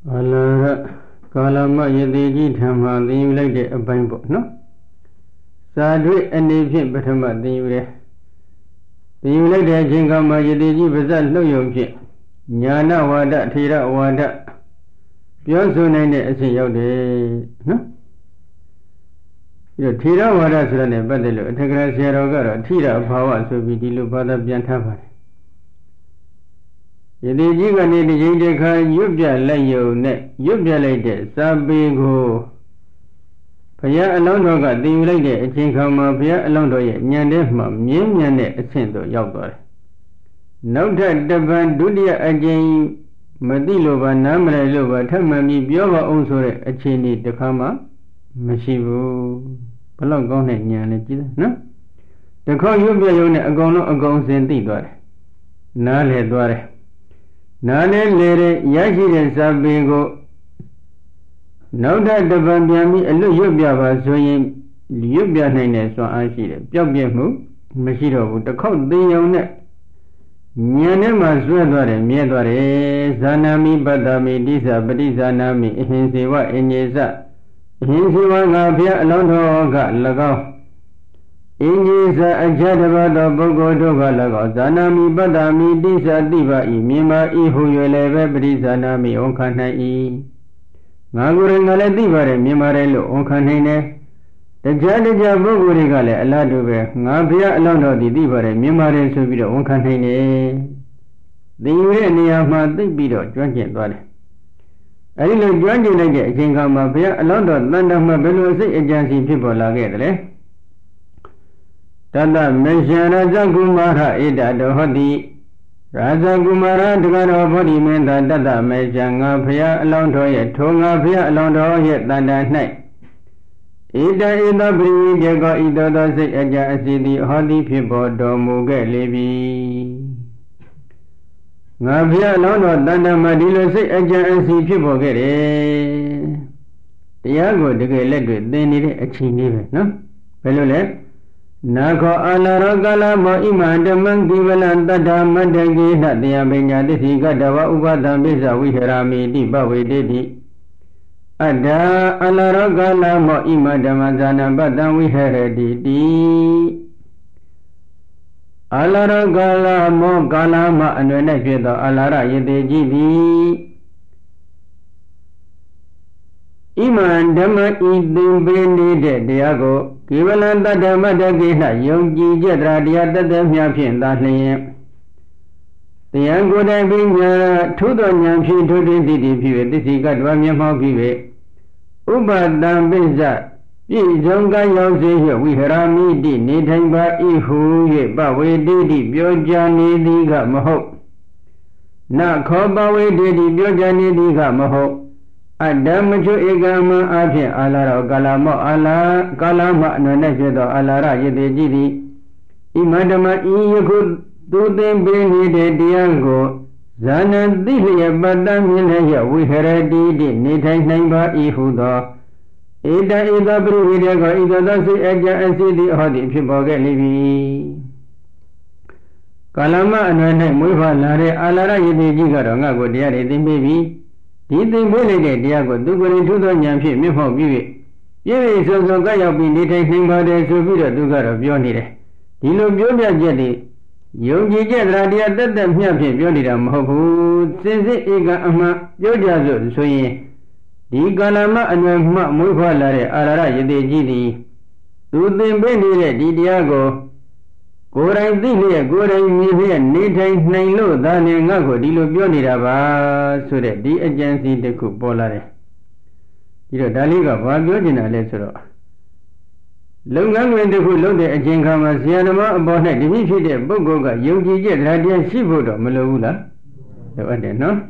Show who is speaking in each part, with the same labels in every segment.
Speaker 1: Alara kalama yadiji thamma thiyu like the abain po no sadwe ani phit pathama thiyu le thiyu like the achin kama yadiji pasat hluk yong phit nyana wada thira wada pyo so nain the achin yauk de no thira wada sora ne pathai lo athakara saya ro karo thira bhava so pi di lo bada pyan thaပါတယ်ယတိကြီးကနေဒီချိန်တခါရွတ်ပြလိုက်ယုံနဲ့ရွတ်ပြလိုက်တဲ့စာပေကိုဘုရားအလောင်းတော်ကတည်ယူလိုက်တဲ့အချိန်ခါမှာဘုရားအလောင်းတော်ရဲ့ဉာဏ်ထဲမှာမြင်းမြတ်တဲ့အဆင့်သို့ရောက်သွားတယ်။နောက်ထပ်တပံဒုတိယအကျဉ်းမသိလို့ပါနားမလည်လို့ပါထပ်မှန်ပြီးပြောပါအောင်ဆိုတဲ့အခြေအနေတစ်ခါမှမရှိဘူး။ဘလောက်ကောင်းတဲ့ဉာဏ်နဲ့ကြည့်တယ်နော်။တစ်ခါရွတ်ပြယုံနဲ့အကုန်လုံးအကုန်စင်သိသွားတယ်။နားလည်သွားတယ်နာနဲ့လေတဲ့ရရှိတဲ့စာပေကိုနောက်ထပ်တပံပြန်ပြီးအလွတ်ရွတ်ပြပါဆိုရင်ရွတ်ပြနိုင်တဲ့စွမ်းအားရှိတယ်ပျောက်ပြက်မှုမရှိတော့ဘူးတစ်ခေါက်သိယုံနဲ့ဉာဏ်နဲ့မှဆွဲသွားတယ်မြဲသွားတယ်ဇာနာမိပတ္တမိတိသပရိဇာနာမိအဟင်စေဝအညေစအဟင်စေဝငါဘုရားအလောင်းတော်က၎င်းအင်းကြီးစအကြတဘသောပုဂ္ဂိုလ်တို့က၎င်းဇာနာမိပတ္တမိတိသတိပါဤမြင်ပါဤဟု၍လည်းပဲပရိဇာနာမိဝန်ခံနိုင်၏ငါကိုယ်ရင်ကလည်းသိပါတယ်မြင်ပါတယ်လို့ဝန်ခံနိုင်တယ်တရားတရားပုဂ္ဂိုလ်တွေကလည်းအလားတူပဲငါဘုရားအလောင်းတော်သည်သိပါတယ်မြင်ပါတယ်ဆိုပြီးတော့ဝန်ခံနိုင်တယ်သိယူတဲ့နေရာမှာသိပြီးတော့ကျွမ်းကျင်သွားတယ်အဲဒီလိုကျွမ်းကျင်လိုက်တဲ့အချိန်ခါမှာဘုရားအလောင်းတော်တန်တမှာဘယ်လိုစိတ်အကြံစီဖြစ်ပေါ်လာခဲ့တယ်လဲတတမေရှရာဇဂုမာရဣဒတောဟောတိရာဇဂုမာရတကတော်ဘောဓိမင်းသာတတမေရှငါဖျားအလောင်းတော်ရဲ့ထိုငါဖျားအလောင်းတော်ရဲ့တန်တာ၌ဣတဣတပရိဝိတေကောဣတောသောစိတ်အကြအစီတိဟောတိဖြစ်ပေါ်တော်မူခဲ့လေပြီငါဖျားအလောင်းတော်တန်တာမှာဒီလိုစိတ်အကြအစီဖြစ်ပေါ်ခဲ့တယ်တရားကိုတကယ်လက်တွေ့သင်နေတဲ့အချိန်လေးပဲနော်ဘယ်လိုလဲနာခောအာလာရောကလာမောဣမံဓမ္မံကိဝလံတတ္ထမတ္တကိနတယပညာတိသိကတဝဥပဒံပိစ္ဆဝိဟရာမိတိပဝေတိတိအတ္တအာလာရောကလာမောဣမံဓမ္မဇာနပတ္တံဝိဟရတိတိအာလာရောကလာမောကာလမအနွယ်၌ဖြစ်သောအာလာရယတိကြီးသည်ဣမံဓမ္မဤသင်ပေးနေတဲ့တရားကိုကိဝလံတတ္တမတ္တကိ၌ယုံကြည်ကြတရားတသက်မြဖြင့်သာလျှင်တရားကိုယ်တိုင်ပညာထုသောဉာဏ်ဖြင့်ထိုတွင်သိတည်ဖြစ်၍သစ္စိကတဝမျက်မှောက်ဖြစ်၍ဥပဒံပိစ္ဆပြည့်စုံကရောက်စေ၍ဝိဟရာမိတိနေထိုင်ပါ၏ဟု၍ပဝေတိတိပြောကြားနေသည်ကမဟုတ်နခောပဝေတိတိပြောကြားနေသည်ကမဟုတ်အတ္တမချုဧကမံအဖြင့်အာလာရောကာလမောအာလာကာလမအနွယ်၌ဖြစ်သောအာလာရယတိကြည်သည်ဣမန္တမဤယခုသူသင်ပေးနေတဲ့တရားကိုဇာနတိလျပတ္တမြင်လျက်ဝိဟရတိတိနေထိုင်နိုင်ပါ၏ဟုသောဧတဣသပရိဝိတေကောဣသသောစိအကြအစီတိဟောသည်ဖြစ်ပေါ်ခဲ့လိမ့်မည်ကာလမအနွယ်၌မွေးဖွားလာတဲ့အာလာရယတိကြီးကတော့ငါ့ကိုတရားတွေသင်ပေးပြီဒီသင်ပေးလိုက်တဲ့တရားကိုသူကိုယ်ရင်ထုသောဉာဏ်ဖြင့်မျက်မှောက်ပြီးပြည့်ပြည့်စုံစုံကရောက်ပြီးနေထိုင်နိုင်ပါတယ်ဆိုပြီးတော့သူကတော့ပြောနေတယ်ဒီလိုပြောပြချက်တွေယုံကြည်ချက်တရားတက်တက်မြတ်ဖြင့်ပြောနေတာမဟုတ်ဘူးစင်စစ်ဧကအမှန်ပြောကြစို့ဆိုရင်ဒီကာလမအနွယ်မှမွေးဖွားလာတဲ့အာရယတိကြီးသည်သူသင်ပေးနေတဲ့ဒီတရားကိုကိုယ်တိုင်သိလျက်ကိုယ်တိုင်မြင်လျက်နေထိုင်နိုင်လို့သာလျှင်ငါ့ကိုဒီလိုပြောနေတာပါဆိုတဲ့ဒီအကြံစီတစ်ခုပေါ်လာတယ်ဒီတော့ဒါလေးကဘာပြောချင်တာလဲဆိုတော့လုပ်ငန်းဝင်တစ်ခုလုပ်တဲ့အချိန်ခါမှာဆရာသမားအပေါ်၌တပည့်ဖြစ်တဲ့ပုဂ္ဂိုလ်ကယုံကြည်ချက်တရားရှိဖို့တော့မလိုဘူးလားလိုအပ်တယ်နော်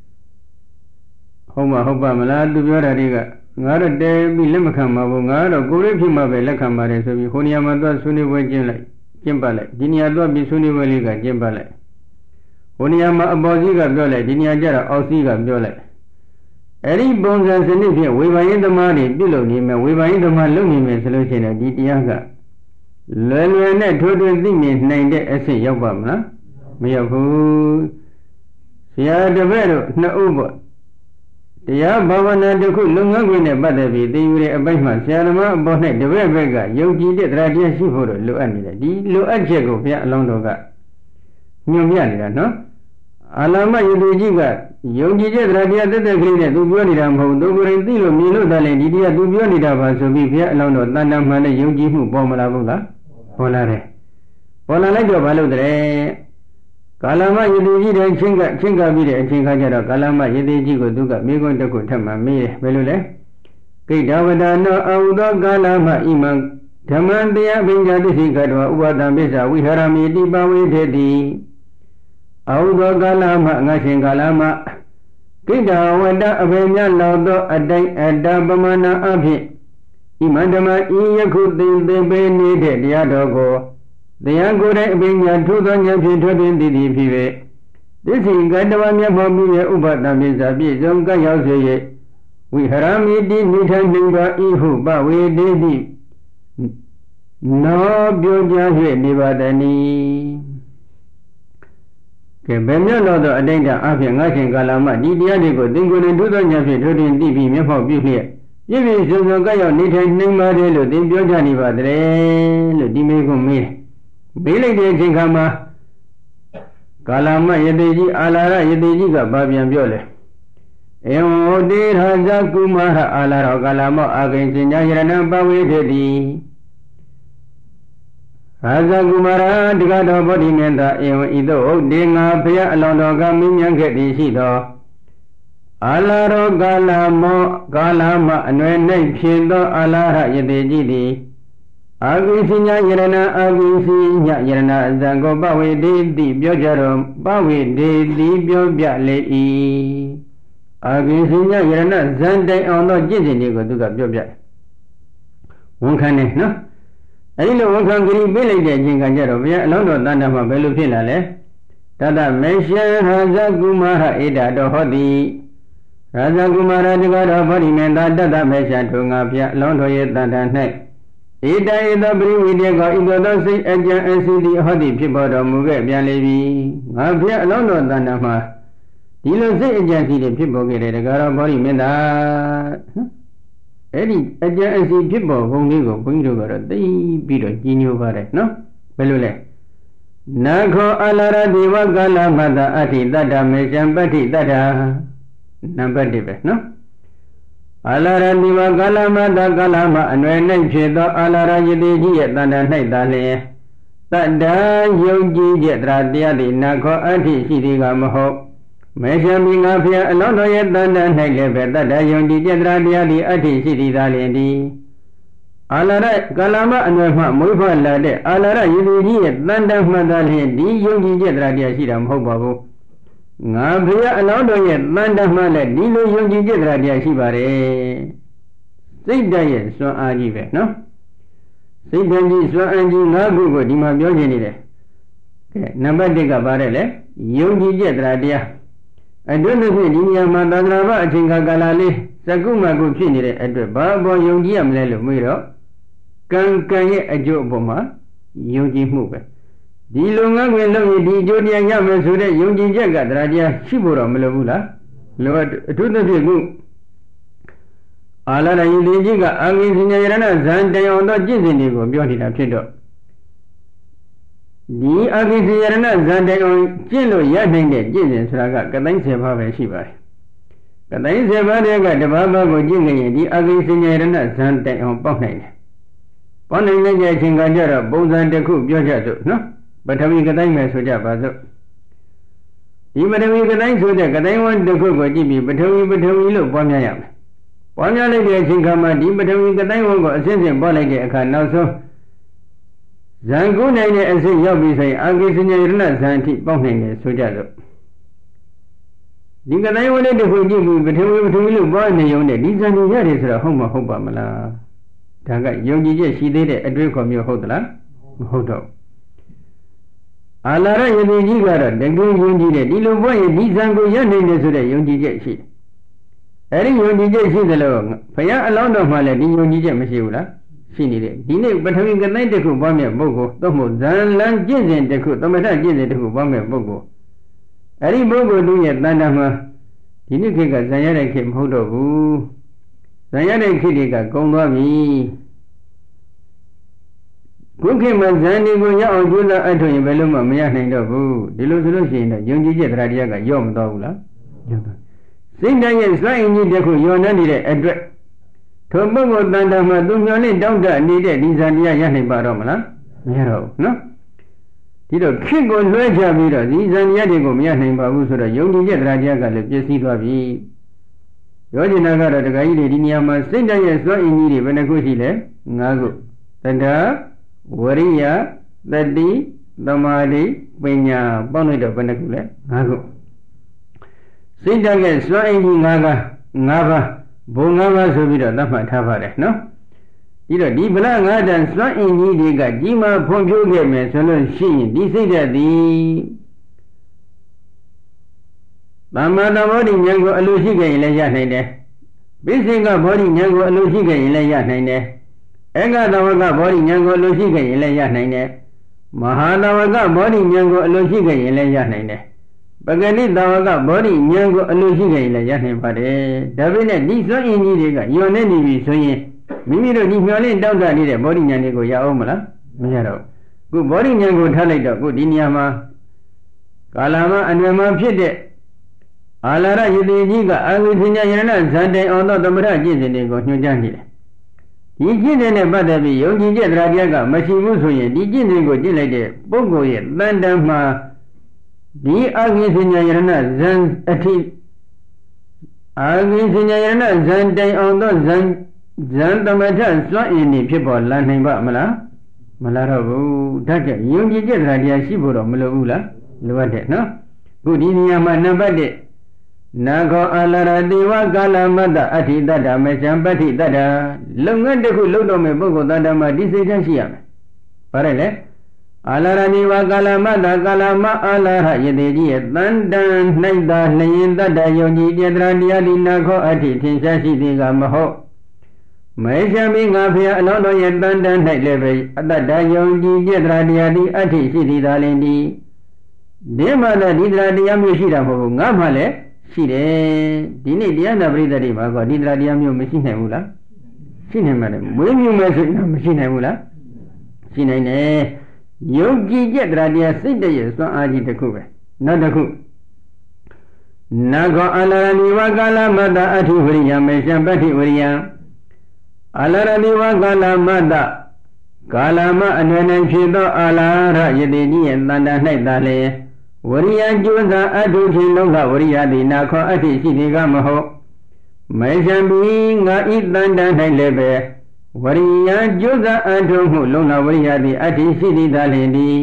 Speaker 1: ဟုတ်ပါမလားသူပြောတာတွေကငါတော့တဲပြီးလက်မခံပါဘူးငါတော့ကိုယ်လေးဖြစ်မှပဲလက်ခံပါတယ်ဆိုပြီးဟိုနေရာမှာသွားဆွေးနွေးပွဲကျင်းပလိုက်ဒီနေရာတော့ပြီးဆွေးနွေးပွဲလေးကကျင်းပလိုက်ဟိုနေရာမှာအပေါ်စီးကပြောလိုက်ဒီနေရာကျတော့အောက်စီးကပြောလိုက်အဲ့ဒီပုံစံစနစ်ဖြင့်ဝေဘာယသမားတွေပြုလုပ်နေမယ်ဝေဘာယသမားလုပ်နေမယ်ဆိုလို့ရှိရင်ဒီတရားကလွယ်လွယ်နဲ့ထိုးထွင်းသိမြင်နိုင်တဲ့အဆင့်ရောက်ပါမလားမရောက်ဘူးဆရာတပည့်တို့နှစ်ဦးပေါ့တရားဘာဝနာတစ်ခုလုပ်ငန်းခွင်နဲ့ပတ်သက်ပြီးသိယူတဲ့အပိုင်းမှာဆရာသမားအပေါ်၌တပည့်ဘက်ကယုံကြည်တဲ့တရားတရားရှိဖို့လိုအပ်နေတယ်ဒီလိုအပ်ချက်ကိုဘုရားအလောင်းတော်ကညွှန်ပြနေတာနော်အာလမယုတိကြီးကယုံကြည်တဲ့တရားတရားတက်ကလေးနဲ့သူပြောနေတာမဟုတ်သူကိုယ်တိုင်သိလို့မြင်လို့တည်းလေဒီတရားသူပြောနေတာပါဆိုပြီးဘုရားအလောင်းတော်တဏ္ဍာမှန်နဲ့ယုံကြည်မှုပေါ်မလာဘူးလားပေါ်လာတယ်ပေါ်လာလိုက်တော့ဘာလို့တဲ့ကာလမယတိကြီးတဲ့ချင်းကပြီးတဲ့အချိန်ခါကျတော့ကာလမယတိကြီးကိုသူကမိခွန်းတစ်ခုထပ်မှမေးတယ်ဘယ်လိုလဲကိဋ္ဌဝဒနောအဟုသောကာလမဣမံဓမ္မံတရားပညာတိသိကတောဥပဒံပစ္စဝိဟရမိတိပဝိထေတိအဟုသောကာလမငါရှင်ကာလမကိဋ္ဌဝဒအဘေမြလောက်သောအတိုင်းအတပမာဏအဖြစ်ဣမံဓမ္မဤယခုသိပေနေတဲ့တရားတော်ကိုတရားကိုယ်တိုင်အပညာထိုးသောဉာဏ်ဖြင့်ထွက်တွင်သိသည်ဖြစ်၍သစ္စိကတဝမျက်မှောက်မှုရဲ့ဥပဒံပစ္စပြည့်စုံကပ်ရောက်စေ၍ဝိဟရမိတိနိထနှိသောဤဟုပဝေတေတိနောပြောကြ၍နေပါတနီကဲဘယ်မျက်လို့သောအတိတ်အဖြစ်ငါရှင်ကာလမဒီတရားတွေကိုသင်္ကိုယ်နဲ့ထိုးသောဉာဏ်ဖြင့်ထိုးတွင်သိပြီးမျက်မှောက်ပြုလျက်ပြည့်ပြည့်စုံစုံကပ်ရောက်နေထိုင်နှိမ့်ပါတယ်လို့သင်ပြောကြနေပါတည်းလို့ဒီမေးခွန်းမေးမေးလိုက်တဲ့အချိန်ခါမှာကာလမယတိကြီးအာလာရယတိကြီးကဘာပြန်ပြောလဲဧဝံတေရာဇကုမာရအာလာရောကာလမောအာကိဉ္စညာယရဏပဝေထေတိရာဇကုမာရတက္ကတော်ဗောဓိမေတ္တာဧဝံဤသို့ဟုတ်တေငါဖျားအလောင်းတော်ကမင်းမြတ်ခဲ့သည်ရှိသောအာလာရောကာလမောကာလမအနွယ်၌ဖြစ်သောအာလာရယတိကြီးသည်အာဂိစိညာယရဏအာဂိစိညာယရဏအဇံကိုပဝေတေတိပြောကြတော့ပဝေတေတိပြောပြလေ၏အာဂိစိညာယရဏဇံတိုင်အောင်သောကျင့်စဉ်တွေကိုသူကပြောပြတယ်ဝန်ခံနေနော်အဲဒီလိုဝန်ခံကြည့်ပြလိုက်တဲ့အချိန်ကကြတော့ဘုရားအလောင်းတော်တဏ္ဍာမှာဘယ်လိုဖြစ်လာလဲတတမေရှံရာဇကုမာရဧတတော်ဟောတိရာဇကုမာရတက္ကတော်ဗောဓိမေတ္တာတတမေရှံထုံငါဘုရားအလောင်းတော်ရဲ့တဏ္ဍာ၌ဣတဧသောပရိဝိတေကောဣသောစိတ်အကြံအစီတိဟောတိဖြစ်ပေါ်တော်မူခဲ့ပြန်လေပြီငါဘုရားအလောင်းတော်တဏ္ဍာမှာဒီလိုစိတ်အကြံစီတွေဖြစ်ပေါ်ခဲ့တယ်တက္ကရာဗောဓိမေတ္တာအဲ့ဒီအကြံအစီဖြစ်ပေါ်ပုံလေးကိုဘုန်းကြီးတို့ကတော့သိပြီးတော့ကြီးညိုပါတယ်နော်ဘယ်လိုလဲနာခောအလာရဒေဝကာလမတ္တအဋ္ဌိတတ္တမေရှံပတ္တိတတ္ထာနံပါတ်1ပဲနော်အာလာရဒီဝကာလမတကာလမအနွယ်၌ဖြစ်သောအာလာရယတိကြီးရဲ့တဏ္ဍာ၌သာလျင်တတ္တယုံကြည်ချက်တရားသည်နာခောအဋ္ဌိရှိသည်ကမဟုတ်မေရှံမိငါဖျားအလောင်းတော်ရဲ့တဏ္ဍာ၌လည်းပဲတတ္တယုံကြည်ချက်တရားသည်အဋ္ဌိရှိသည်သာလျင်ဒီအာလာရကာလမအနွယ်မှမွေးဖွားလာတဲ့အာလာရယတိကြီးရဲ့တဏ္ဍာမှသာလျင်ဒီယုံကြည်ချက်တရားရှိတာမဟုတ်ပါဘူးငါဘုရားအလောင်းတော်ရဲ့တန်တမှလည်းဒီလိုယုံကြည်ချက်တရားရှိပါတယ်စိတ်ဓာတ်ရဲ့စွမ်းအားကြီးပဲနော်စိတ်ဓာတ်ကြီးစွမ်းအားကြီး၅ခုကိုဒီမှာပြောနေတယ်ကဲနံပါတ်1ကပါတယ်လေယုံကြည်ချက်တရားအတွက်လို့ဖြစ်ဒီနေရာမှာသန္တရာဘအချိန်ကာလလေးစကုမကုဖြစ်နေတဲ့အတွက်ဘာပေါ်ယုံကြည်ရမလဲလို့မေးတော့ကံရဲ့အကျိုးအပေါ်မှာယုံကြည်မှုပဲဒီလုံငန်းဝင်လုပ်ရင်ဒီအကျိုးတရားရမယ်ဆိုတဲ့ယုံကြည်ချက်ကတရားတရားရှိဖို့တော့မလိုဘူးလားလိုအထူးသဖြင့်ခုအာလာရယတိကြီးကအာဂိစိညာယရဏဇံတယံသောကျင့်စဉ်တွေကိုပြောနေတာဖြစ်တော့ဒီအာဂိစိညာယရဏဇံတယံကျင့်လို့ရနိုင်တဲ့ကျင့်စဉ်ဆိုတာကကတိုင်း10ပါးပဲရှိပါတယ်ကတိုင်း10ပါးတည်းကတပါးပါးကိုကျင့်ကြရင်ဒီအာဂိစိညာယရဏဇံတယံပေါက်နိုင်တယ်ပေါက်နိုင်တဲ့အချိန်ကကြတော့ပုံစံတစ်ခုပြောကြစို့နော်ပထဝီကတိုင်းမယ်ဆိုကြပါစို့ဒီပထဝီကတိုင်းဆိုတဲ့ကတိုင်းဝန်းတစ်ခုကိုကြည့်ပြီးပထဝီလို့ပွားများရမယ်ပွားများလိုက်တဲ့အချိန်ခါမှာဒီပထဝီကတိုင်းဝန်းကိုအစစ်စစ်ပွားလိုက်တဲ့အခါနောက်ဆုံးဇံကုနိုင်တဲ့အစစ်ရောက်ပြီးဆိုရင်အာဂိစိညာယရဏဇံအထိပေါက်နိုင်တယ်ဆိုကြစို့ဒီကတိုင်းဝန်းလေးတစ်ခုကြည့်ပြီးပထဝီလို့ပွားနေုံနဲ့ဒီဇံကြီးရတယ်ဆိုတော့ဟုတ်ပါမလားဒါကယုံကြည်ချက်ရှိသေးတဲ့အတွေ့အခေါ်မျိုးဟုတ်သလားမဟုတ်တော့အာလာရယတိကြီးကတော့တကယ်ယုံကြည်တယ်ဒီလိုဘွဲ့ရင်ဒီဇံကိုရနိုင်တယ်ဆိုတဲ့ယုံကြည်ချက်ရှိတယ်အဲဒီယုံကြည်ချက်ရှိသလိုဘုရားအလောင်းတော်မှာလည်းဒီယုံကြည်ချက်မရှိဘူးလားရှိနေတယ်ဒီနေ့ပထဝီကတိုင်းတစ်ခုပွားမြတ်ပုဂ္ဂိုလ်သို့မဟုတ်ဇံလန်းကျင့်စဉ်တစ်ခုသမထကျင့်စဉ်တစ်ခုပွားမြတ်ပုဂ္ဂိုလ်အဲဒီပုဂ္ဂိုလ်သူရဲ့တဏ္ဍာမှာဒဒီနေ့ခေတ်ကဇံရတဲ့ခေတ်မဟုတ်တော့ဘူးဇံရတဲ့ခေတ်တွေကကုန်သွားပြီခုခေတ်မှာဇန်ဒီကိုရောက်အောင်ကြိုးစားအထောက်ရင်ဘယ်လို့မှမရနိုင်တော့ဘူးဒီလိုဆိုလို့ရှိရင်တော့ယုံကြည်ချက်တရားတရားကရော့မသွားဘူးလားရော့သွားစိတ်တိုင်းရဲ့စွမ်းအင်ကြီးတစ်ခုယောနေနေတဲ့အတွက်ထိုပုဂ္ဂိုလ်တန်တာမှာသူမျောနဲ့တောင့်တနေတဲ့ဒီဇန်တရားရနိုင်ပါတော့မလားမရတော့ဘူးနော်ဒီတော့ခေတ်ကိုလွှဲချပြီးတော့ဒီဇန်တရားတွေကိုမရနိုင်ပါဘူးဆိုတော့ယုံကြည်ချက်တရားတရားကလည်းပြည့်စည်သွားပြီပြောချင်တာကတော့တရားကြီးတွေဒီနေရာမှာစိတ်တိုင်းရဲ့စွမ်းအင်ကြီးတွေဘယ်နှခုရှိလဲ၅ခုတဏ္ဍဝရိယသတိသမာဓိပညာပေါင်းလိုက်တော့ဘယ်နှခုလဲ၅ခုစိတ်ဓာတ်ရဲ့စွမ်းအင်ကြီး၅ပါးဘုံ၅ပါးဆိုပြီးတော့သတ်မှတ်ထားပါတယ်နော်ဒီတော့ဒီဗလ၅တန်စွမ်းအင်ကြီးတွေကကြီးမားဖွံ့ဖြိုးခဲ့မယ်ဆိုလို့ရှိရင်ဒီစိတ်ဓာတ်သည်သမ္မာသဘောဓိဉာဏ်ကိုအလိုရှိခဲ့ရင်လည်းရနိုင်တယ်ပိစိကဘောဓိဉာဏ်ကိုအလိုရှိခဲ့ရင်လည်းရနိုင်တယ်ဧကသဝကဘောဓိဉာဏ်ကိုအလိုရှိခဲ့ရင်လည်းရနိုင်တယ်မဟာသဝကဘောဓိဉာဏ်ကိုအလိုရှိခဲ့ရင်လည်းရနိုင်တယ်ပဂတိသဝကဘောဓိဉာဏ်ကိုအလိုရှိခဲ့ရင်လည်းရနိုင်ပါတယ်ဒါပေမဲ့ဒီစွမ်းအင်ကြီးတွေကယွန်နေနေပြီဆိုရင်မိမိတို့ဒီမျောလင့်တောင့်တနေတဲ့ဘောဓိဉာဏ်တွေကိုရအောင်မလားမရတော့ခုဘောဓိဉာဏ်ကိုထားလိုက်တော့ခုဒီနေရာမှာကာလမအနွယ်မှာဖြစ်တဲ့အာလာရယတိကြီးကအာဝိသညာယရဏဇန်တိုင်အောင်သောသမထကျင့်စဉ်တွေကိုညွှန်ကြားနေတယ်ဒီကျင့်တဲ့နဲ့ပတ်သက်ပြီးယုံကြည်ချက်တရားတရားကမရှိဘူးဆိုရင်ဒီကျင့်စဉ်ကိုကျင့်လိုက်တဲ့ပုဂ္ဂိုလ်ရဲ့တန်တမ်းမှာဒီအာဝိသညာယရဏဇန်အထိအာဝိသညာယရဏဇန်တိုင်အောင်သောဇန်သမထစွမ်းအင်နေဖြစ်ပေါ်လာနိုင်ပါမလားမလားတော့ဘူးဒါကြောင့်ယုံကြည်ချက်တရားတရားရှိဖို့တော့မလိုဘူးလားလိုအပ်တယ်နော်ခုဒီနေရာမှာနံပါတ်1နာခောအာလာရတိဝကာလမတ္တအဋ္ဌိတတ္တမေရှံပဋ္ဌိတတ္တလုပ်ငန်းတစ်ခုလုပ်တော့မယ်ပုဂ္ဂိုလ်တ attva မှာဒီစိတ်ဓာတ်ရှိရမယ်။ဘာလဲလဲအာလာရတိဝကာလမတ္တကာလမအာလာရယတိကြီးရဲ့တန်တန်၌သာလျင်တတ္တယုံကြည်တရားတရားဒီနာခောအဋ္ဌိထင်ရှားရှိသည်ကမဟုတ်မေရှံမိငါဖျားအလုံးတော်ရဲ့တန်တန်၌လည်းပဲအတ္တယုံကြည်တရားတရားဒီအဋ္ဌိရှိသည်သာလင်ဒီဒီမှာလည်းဒီတရားတရားမျိုးရှိတာမဟုတ်ဘူးငါမှလည်းရှိတယ်ဒီနေ့တရားနာပရိသတ်တွေမှာကဒီတရားတရားမျိုးမရှိနိုင်ဘူးလားရှိနိုင်မှာလေမွေးမြူမယ်ဆိုရင်မရှိနိုင်ဘူးလားရှိနိုင်တယ်ယုံကြည်ချက်တရားတရားစိတ်တည်းစွမ်းအားကြီးတစ်ခုပဲနောက်တစ်ခုနာခောအလာရဏိဝကာလမတ္တအဋ္ဌိဝရိယမေရှံပဋ္ဌိဝရိယအလာရဏိဝကာလမတ္တကာလမအနွယ်၌ဖြစ်သောအာလာရယတိကြီးရဲ့တန်တာ၌သာလေဝရိယကျိုးသာအထုချင်းလုံးကဝရိယတိနာခောအဋ္ဌိရှိသည်ကမဟုတ်မေရှံဘီငါဤတန်တန်၌လည်းပဲဝရိယကျိုးသာအထုမှုလုံးကဝရိယတိအဋ္ဌိရှိသည်သာလျှင်ဒီ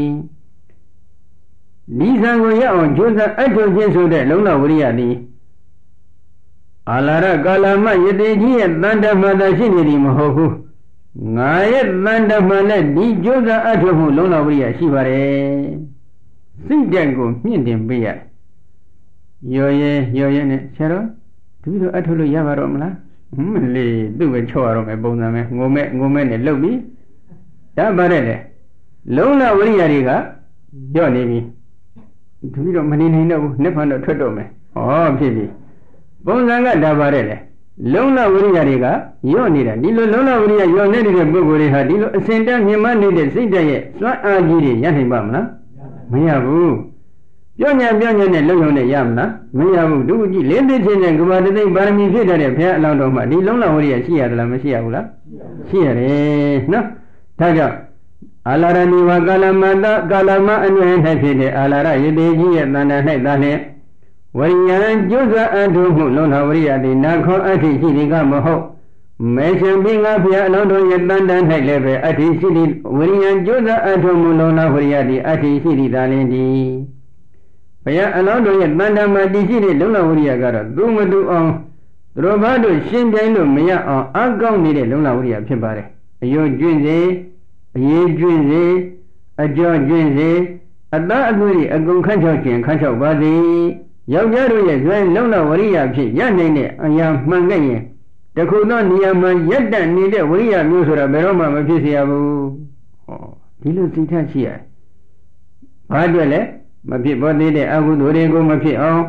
Speaker 1: ဇံကိုရအောင်ကျိုးသာအထုချင်းဆိုတဲ့လုံးကဝရိယတိအာလာရကာလမယတိကြီးရဲ့တန်တမှသာရှိနေသည်မဟုတ်ဘူးငါရဲ့တန်တမှလည်းဒီကျိုးသာအထုမှုလုံးကဝရိယရှိပါတယ်စိတ်ဓာတ်ကိုမြင့်တင်ပေးရတယ်။ရော်ရဲနဲ့ဆရာတော်တပည့်တော်အထုတ်လို့ရပါတော့မလား။မလေးသူ့ပဲချော့ရတော့မယ်ပုံစံပဲငုံမဲ့နဲ့လှုပ်ပြီးဒါပါတဲ့လေလုံးလဝရိယတွေကညော့နေပြီ။တပည့်တော်မနေနိုင်တော့ဘူးနှစ်ဖန်တော့ထွက်တော့မယ်။ဟောဖြစ်ပြီ။ပုံစံကဒါပါတဲ့လေလုံးလဝရိယတွေကညော့နေတာဒီလိုလုံးလဝရိယညော့နေတဲ့ပုဂ္ဂိုလ်တွေဟာဒီလိုအစဉ်တန်းမြင်မနေတဲ့စိတ်ဓာတ်ရဲ့စွမ်းအားကြီးတွေရနိုင်ပါမလားမရဘူးပြောညာနဲ့လုံုံနဲ့ရမလားမရဘူးဒုကြည့်လေးသိချင်းနဲ့ကဘာတသိပါရမီဖြစ်တဲ့ဘုရားအလောင်းတော်မှာဒီလုံးလဝရိယရှိရသလားမရှိရဘူးလားရှိရတယ်နော်ဒါကြောင့်အာလာရဏိဝကာလမတ္တကာလမအနွယ်၌ဖြစ်တဲ့အာလာရယတိကြီးရဲ့တဏ္ဍာ၌သာလျှင်ဝရိယကျုပ်စွာအထုမှုလုံးလဝရိယတိနာခောအဋ္ဌိရှိသည်ကမဟုတ်မေရှံပိငါဖျားအလုံးတော်ရဲ့တန်တန်၌လည်းပဲအဋ္ဌိရှိသည်ဝရိယကျိုးသာအထုမှုလုံးလာဝရိယတိအဋ္ဌိရှိသည်သာလင်းသည်ဘုရားအလုံးတော်ရဲ့တန်တန်မှာတည်ရှိတဲ့လုံးလာဝရိယကတော့သူမတူအောင်သူတို့ဘာတို့ရှင်းပြိုင်းလို့မရအောင်အကောက်နေတဲ့လုံးလာဝရိယဖြစ်ပါတယ်အယုံကျွင့်စေအရေးကျွင့်စေအကြောကျွင့်စေအသားအသွေးအကုန်ခန့်ချောက်ခြင်းခန့်ချောက်ပါစေယောက်ျားတို့ရဲ့ဇွဲလုံးလာဝရိယဖြစ်ရနိုင်တဲ့အရာမှန်ခဲ့ရင်တခုသောနေရာမှာရက်တန့်နေတဲ့ဝိရိယမျိုးဆိုတာဘယ်တော့မှမဖြစ်เสียဘူးဟောဒီလိုစိတ်ထားရှိရတယ်ဘာအတွက်လဲမဖြစ်ပေါ်သေးတဲ့အကုသိုလ်တွေကိုမဖြစ်အောင်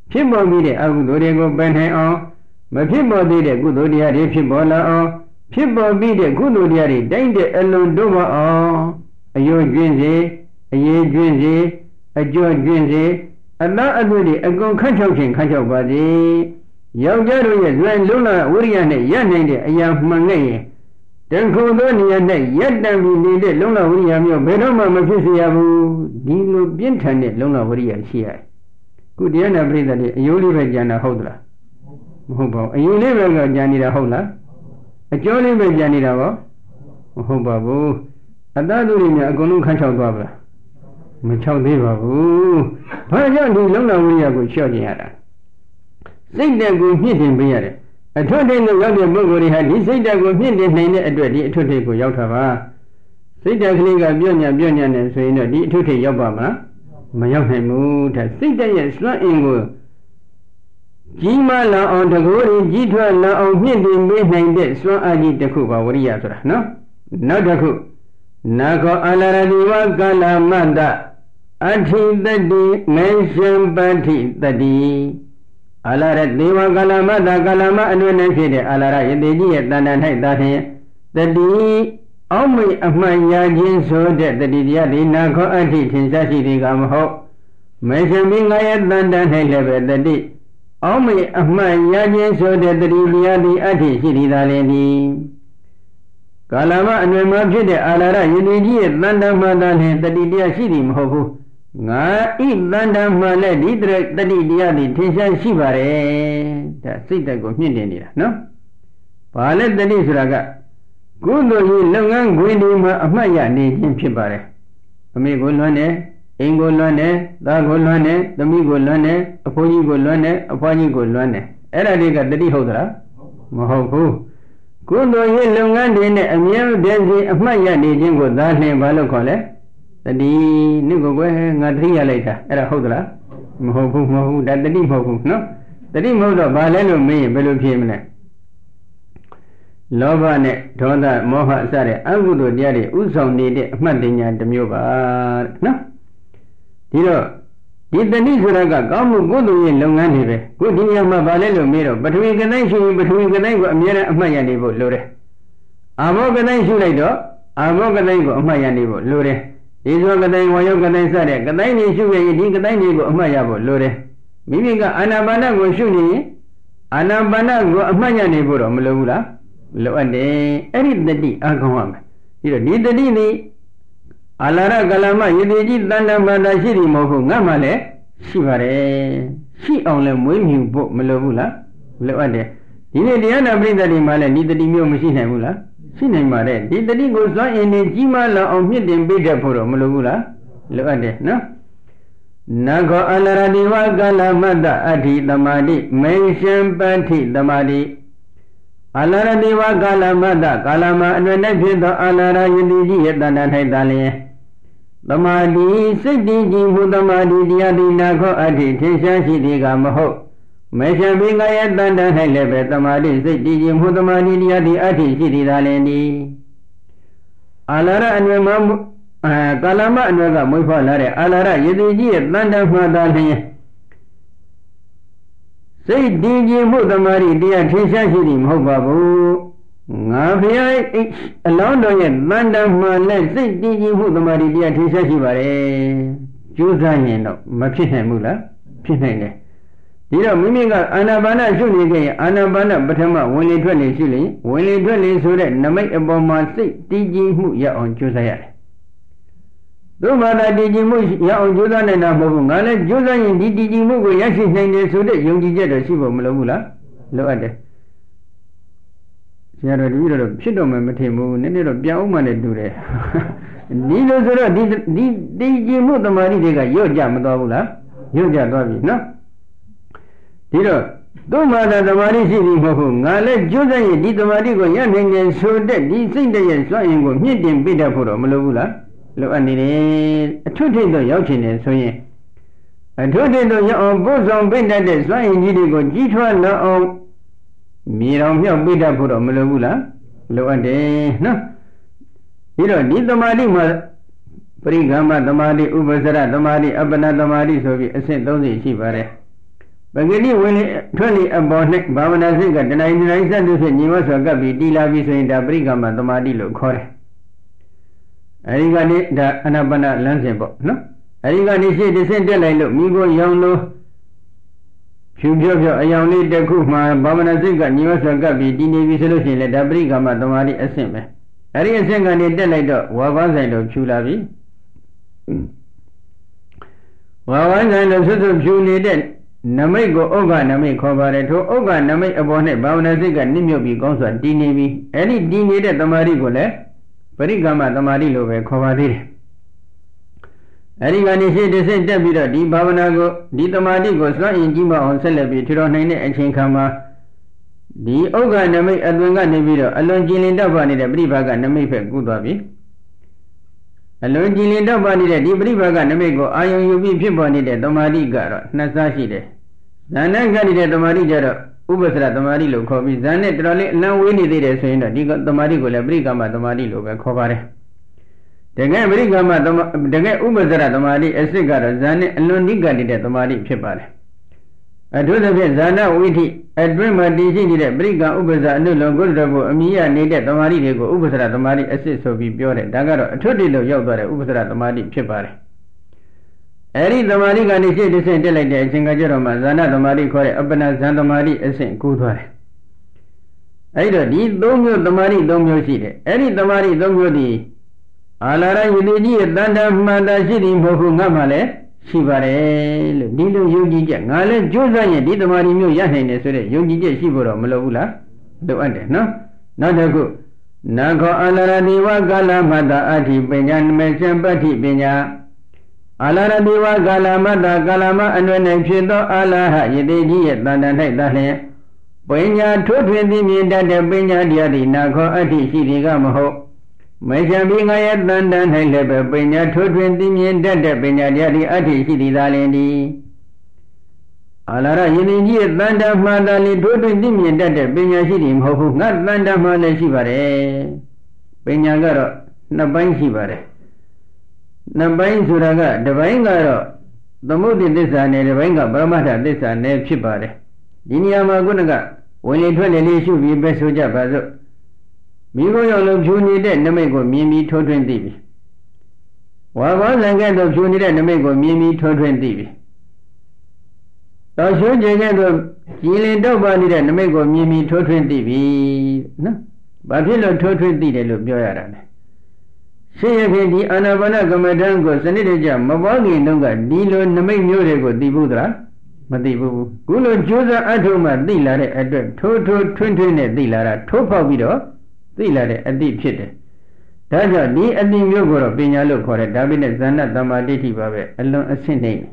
Speaker 1: ဖြစ်ပေါ်ပြီးတဲ့အကုသိုလ်တွေကိုပယ်နိုင်အောင်မဖြစ်ပေါ်သေးတဲ့ကုသိုလ်တရားတွေဖြစ်ပေါ်လာအောင်ဖြစ်ပေါ်ပြီးတဲ့ကုသိုလ်တရားတွေတိုင်းတဲ့အလွန်တို့ပါအောင်အယုတ်ကျွင်းစေအရေးကျွင်းစေအကျော်ကျွင်းစေအသားအသွေးတွေအကုန်ခန့်ချောက်ခြင်းခန့်ချောက်ပါစေယောက်ျားတို့ရဲ့ဇွဲလုံးလာဝိရိယနဲ့ရနိုင်တဲ့အရာမှန်ခဲ့ရင်တန်ခိုသောနေရာ၌ရက်တံပြီးနေတဲ့လုံးလာဝိရိယမျိုးဘယ်တော့မှမဖြစ်စေရဘူးဒီလိုပြင်းထန်တဲ့လုံးလာဝိရိယရှိရတယ်ခုတရားနာပရိသတ်တွေအယိုးလေးပဲကြံတာဟုတ်သလားမဟုတ်ပါဘူးအယိုးလေးပဲကြံနေတာဟုတ်လားအကျော်လေးပဲကြံနေတာရောမဟုတ်ပါဘူးအသားသူတွေများအကုန်လုံးခန့်ချောက်သွားပါလားမချောက်သေးပါဘူးဘာကြောင့်ဒီလုံးလာဝိရိယကိုလျှော့ကျင်ရတာစိတ်တက်ကိုမြင့်တင်ပေးရတယ်အထွတ်ထိပ်ကိုရောက်တဲ့ပုဂ္ဂိုလ်တွေဟာဒီစိတ်တက်ကိုမြင့်တင်နိုင်တဲ့အတွက်ဒီအထွတ်ထိပ်ကိုရောက်တာပါစိတ်တက်ကလေးကပြော့ညံနေဆိုရင်တော့ဒီအထွတ်ထိပ်ရောက်ပါမလားမရောက်နိုင်ဘူးဒါစိတ်တက်ရဲ့စွမ်းအင်ကိုကြီးမားလာအောင်တကိုယ်ရည်ကြီးထွားလာအောင်မြင့်တင်ပေးနိုင်တဲ့စွမ်းအားကြီးတစ်ခုပါဝိရိယဆိုတာနော်နောက်တစ်ခုနာခောအလရတိဝကာလမတ္တအထိတတိမေရှင်ပတိတတိအလရတိဝကာလမတ္တကာလမအနွယ်၌ဖြစ်တဲ့အလရယတိကြီးရဲ့တဏ္ဍာ၌သာဖြင့်တတိအောက်မေ့အမှန်ရခြင်းဆိုတဲ့တတိတရားဒီနာခောအထိထင်ရှားရှိသည်ကမဟုတ်မေရှင်မိငါရဲ့တဏ္ဍာ၌လည်းပဲတတိအောက်မေ့အမှန်ရခြင်းဆိုတဲ့တတိတရားဒီအထိရှိသည်သာလျှင်ဒီကာလမအနွယ်မှာဖြစ်တဲ့အာလာရယတိကြီးရဲ့တဏ္ဍာမှသာလျှင်တတိတရားရှိသည်မဟုတ်ဘူးငါဤတဏ္ဍာမှလည်းဒီတတိတရားဒီထင်ရှားရှိပါတယ်ဒါစိတ်တက်ကိုမြင့်တင်နေတာနော်ဘာလဲတတိဆိုတာကကုသိုလ်ရေးလုပ်ငန်းခွင်ဒီမှာအမှတ်ရနေခြင်းဖြစ်ပါတယ်အမေကိုလွမ်းတယ်အိမ်ကိုလွမ်းတယ်သားကိုလွမ်းတယ်သမီးကိုလွမ်းတယ်အဖိုးကြီးကိုလွမ်းတယ်အဖွားကြီးကိုလွမ်းတယ်အဲ့ဒါတွေကတတိဟုတ်သလားမဟုတ်ဘူးကုသိုလ်ရေးလုပ်ငန်းတွေနဲ့အမြဲတည်းစီအမှတ်ရနေခြင်းကိုသာလျှင်ဘာလို့ခေါ်လဲတတိနိကိုကွယ်ငါတတိရလိုက်တာအဲ့ဒါဟုတ်သလားမဟုတ်ဘူးမဟုတ်ဘူးဒါတတိမဟုတ်ဘူးနော်တတိမဟုတ်တော့ဘာလဲလို့မေးရင်ဘယ်လိုဖြေမလဲလောဘနဲ့ဒေါသမောဟစတဲ့အကုသိုလ်တရားတွေဥဆောင်နေတဲ့အမှတ်တင်ညာတစ်မျိုးပါတဲ့နော်ဒီတော့ဒီတတိဆိုတာကကောင်းမှုကုသိုလ်ရဲ့လုပ်ငန်းတွေပဲခုဒီညမှာဘာလဲလို့မေးတော့ပထဝီကတိုင်းရှိရင်ပထဝီကတိုင်းကိုအမြဲတမ်းအမှတ်ရနေဖို့လိုတယ်အာဘောကတိုင်းရှိလိုက်တော့အာဘောကတိုင်းကိုအမှတ်ရနေဖို့လိုတယ်ဒီဇောကတိုင်းဝါယောကတိုင်းစတဲ့ကတိုင်းတွေရှိရင်ဒီကတိုင်းတွေကိုအမှတ်ရဖို့လိုတယ်မိမိကအာနာပါနကိုရှုနေရင်အာနာပါနကိုအမှတ်ရနေဖို့တော့မလိုဘူးလားလိုအပ်တယ်အဲ့ဒီတတိအကောင်းရမယ်ပြီးတော့ဒီတတိนี่အလာရကလမယတိကြီးတဏ္ဍမာတာရှိတယ်မဟုတ်ဘူးငါမှလည်းရှိပါတယ်ရှိအောင်လည်းမွေးမြူဖို့မလိုဘူးလားလိုအပ်တယ်ဒီနေ့တရားနာပရိသတ်တွေမှလည်းဒီတတိမျိုးမရှိနိုင်ဘူးလားရှိနိုင်ပါတယ်ဒီတတိကိုစွန့်အင်းနေကြီးမားလာအောင်မြင့်တင်ပေးတတ်ဖို့တော့မလိုဘူးလားလိုအပ်တယ်နော်နာခောအလရတိဝကာလမတ္တအဋ္ဌိသမာတိမေရှင်ပဋ္ဌိသမာတိအလရတိဝကာလမတ္တကာလမအနွယ်၌ဖြစ်သောအလရယတိကြီးရဲ့တဏ္ဍာ၌သာလျှင်သမာဓိစိတ်တည်ကြည်မှုသမာဓိတရားဒီနာခောအဋ္ဌိထင်ရှားရှိသည်ကမဟုတ်မေရှင်ဘိငါရဲ့တဏ္ဍာ၌လည်းပဲသမာဓိစိတ်တည်ကြည်မှုသမာဓိတရားဒီအဋ္ဌိရှိသည်သာလျှင်ဒီအလရအနွယ်မှာကာလမအနွယ်ကမွေးဖွားလာတဲ့အလရယတိကြီးရဲ့တဏ္ဍာမှသာလျှင်စိတ်တည်ကြည်မှုသမာဓိတရားထင်ရှားရှိသည်မဟုတ်ပါဘူးငါဖျားအလောင်းတော်ရဲ့တန်တမှလည်းစိတ်တည်ကြည်မှုသမာဓိတရားထင်ရှားရှိပါတယ်ကျိုးစားရင်တော့မဖြစ်နိုင်ဘူးလားဖြစ်နိုင်တယ်ဒီတော့မိမိကအာနာပါနရှုနေကြရင်အာနာပါနပထမဝင်လေထွက်လေရှုလေဝင်လေထွက်လေဆိုတဲ့နမိတ်အပေါ်မှာစိတ်တည်ကြည်မှုရအောင်ကျိုးစားရတယ်တို့ဘာသာတည်ကြည်မှုရအောင်ကြိုးစားနေတာမဟုတ်ဘူးငါလည်းကြိုးစားရင်ဒီတည်ကြည်မှုကိုရရှိနိုင်တယ်ဆိုတဲ့ယုံကြည်ချက်တော့ရှိဖို့မလိုဘူးလားလိုအပ်တယ်ဆရာတော်တပည့်တော်ဖြစ်တော့မှမထင်ဘူးနည်းနည်းတော့ပြန်အောင်မှလည်းတူတယ်ဒီလိုဆိုတော့ဒီတည်ကြည်မှုတမာတိတွေကရော့ကြမသွားဘူးလားရော့ကြသွားပြီနော်ဒီတော့တို့ဘာသာတမာတိရှိပြီမဟုတ်ဘူးငါလည်းကြိုးစားရင်ဒီတမာတိကိုရနိုင်တယ်ဆိုတဲ့ဒီစိတ်တရဲ့စွန့်ရင်ကိုမြင့်တင်ပြတတ်ဖို့တော့မလိုဘူးလားလိုအပ်နေတယ်အထွတ်ထိပ်တော့ရောက်ချင်တယ်ဆိုရင်အထွတ်ထိပ်တော့ရောက်အောင်ပို့ဆောင်ပြတတ်တဲ့စွမ်းအင်ကြီးတွေကိုကြီးထွားလာအောင်မြေတော်မြောက်ပြတတ်ဖို့တော့မလိုဘူးလားလိုအပ်တယ်နော်ဒီတော့ဒီသမာဓိမှာပရိက္ခမသမာဓိဥပ္ပစရသမာဓိအပ္ပနာသမာဓိဆိုပြီးအဆင့်30ရှိပါတယ် Bagadi when 20 about neck, Bavana Sika, the 99 cents, and you was a gabi, Dila Viso in the Brigama, the Madilo Core. Arigani, the Anabana Lansebo, no? Arigani said the same day, look, Migo Yamlo, Chujojo, a young lady, the Kuma, Bavana Sika, and you was a gabi, Dini Visolution, let the Brigama, the Madi Assembly. Arian Sangani, the later, Wavazan of Chulavi. Wavazan of Susan Chuli then. Namego Oga Name Covare to Oga Name Abone Baunaziga Nimiobi Gonsa Dinibi, any Dini de Tamarigole, Perigama Tamarilo Covare. Arigani said the same Debita di Bavanago, di Tamadigo, in Jima on Celebi, Tironine and Chinkama. The Oga Name Adwanga Nevito, alone Jilinda Bani, the Bribaga Namepe Gudabi. Alone Jilinda Bani, the Bribaga Namego, Iron Yubi Pibani, the Tomadi Gara, Nasashi de Zanangani, the Tomadi Jara, Ubasra, Tomadilo, Kobi, Zanet, now we need it, saying that he got Tomadigo, the Brigama, Tomadilo, Covare. The guy Brigama, the guy Ubasra, Tomadi, a cigar, Zanet, alone Nigani, the Tomadi Pipare. I do the Zana Witty, a dreamer, DC, the Briga, Ubaza, Nulo, Gurabo, Amia, needed Tomadi, Ubasra, Tomadi, assist of be pure, Dagaro, a Todilo Yoga, Ubasra, Tomadi Pipare. Eri Tomadi can say the same day like the Singajeroma, Zana Tomadi, Kore, Abana, Zantomadi, a Saint Kudware. Either these don't you Tomadi, don't you see it. Eri Tomadi, don't you the Alara, you did, Danda, Manda, City, Mokungamale. Shivare, Dido Yogi, Nale, Josa, did the Marino Yahan, so that Yogi Shibura, Malabula, the one, no? Not a good. Nago Alara Diva Gala Mada Ati Benyan Mention Bati Benya Alara Diva Gala Mada Galama and when I Pido Allah, Yedi, Dana Dane. Benya 220 million that the Benya Diadi, Nago Ati Shirigamaho. Measure being I had done Heleba, Benya 220 million that the Benya Diadi Ati Shirigalendi. Alara Yedi, Banda Madali 220 million that the Benya Shirim, who not Banda Mala Shivare. Benya Garo, Nabain Shivare. Nabain Suraga, the Vaingaro, the mood in this and the Vanga Brahmata, this and the Chipare. Dinyama Gunaga, when it will issue be best with Jabazo. Migo Yolo Juni then Namego Mimi 220. What was I get of Juni then Namego Mimi 220? So should you get of Jilin Dobani then Namego Mimi 220? No, but you know 220 they look Joyaran. See again the Anavana Gamadango, Sanitaja, Mabagi Nunga, Dilo Namego, the Budra. Madibu, Gulo Josa Atoma, Dilare at the 220 Dilara, Topa Vido, Dilare at the Chit. That's a D at the Yogoro, Pinyalo for a David Zana Damaditi Babe, alone a sin.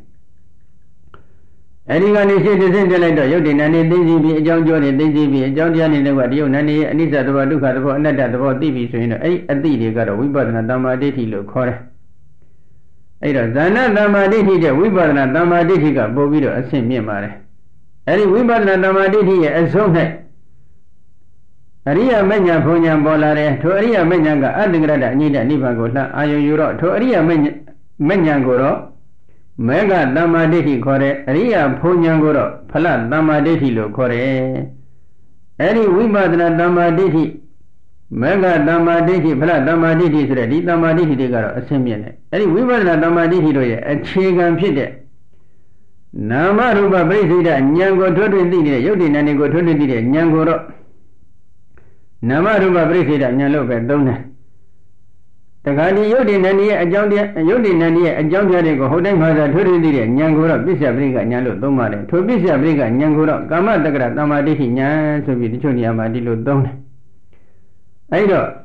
Speaker 1: Anyone is the same like the Yodin and Daisy, John Johnny, Daisy, John Johnny, Nevadu, Nani, and Lisa Duka, and that about TV, so at the got a Wibber and Damaditi look for. Either Zana Damaditi, Wibber and Damaditi got Bovido, a same Yamare. Any Wibber and Damaditi, as so high. Aria Menya Ponya Bolare, to Aria Menyanga, Adigrada, Nida Nivagola, Ayo Euro, to Aria Menyangoro, Mega Damaditi Kore, Aria Ponyangoro, Pala Damaditi lo Kore. Any Wibber and Damaditi. Mega Damaditi, Pala Damaditi is ready, Damaditi got a simian. Any women are Damaditi, a chigan pit. Namaruba Brazida, Nyango 20, Yodin and go 20, Nyangoro. Namaruba Brazida, Nyaloka, Dona. The Gadi Yodin and Yodin and Jondiago, holding her 20, Nyangoro, Bishop Briga, Nyalo, Domare, to Bishop Briga, Nyangoro, Kama the Damaditi, Nyan, so be the Junia Madilo Dona. I know.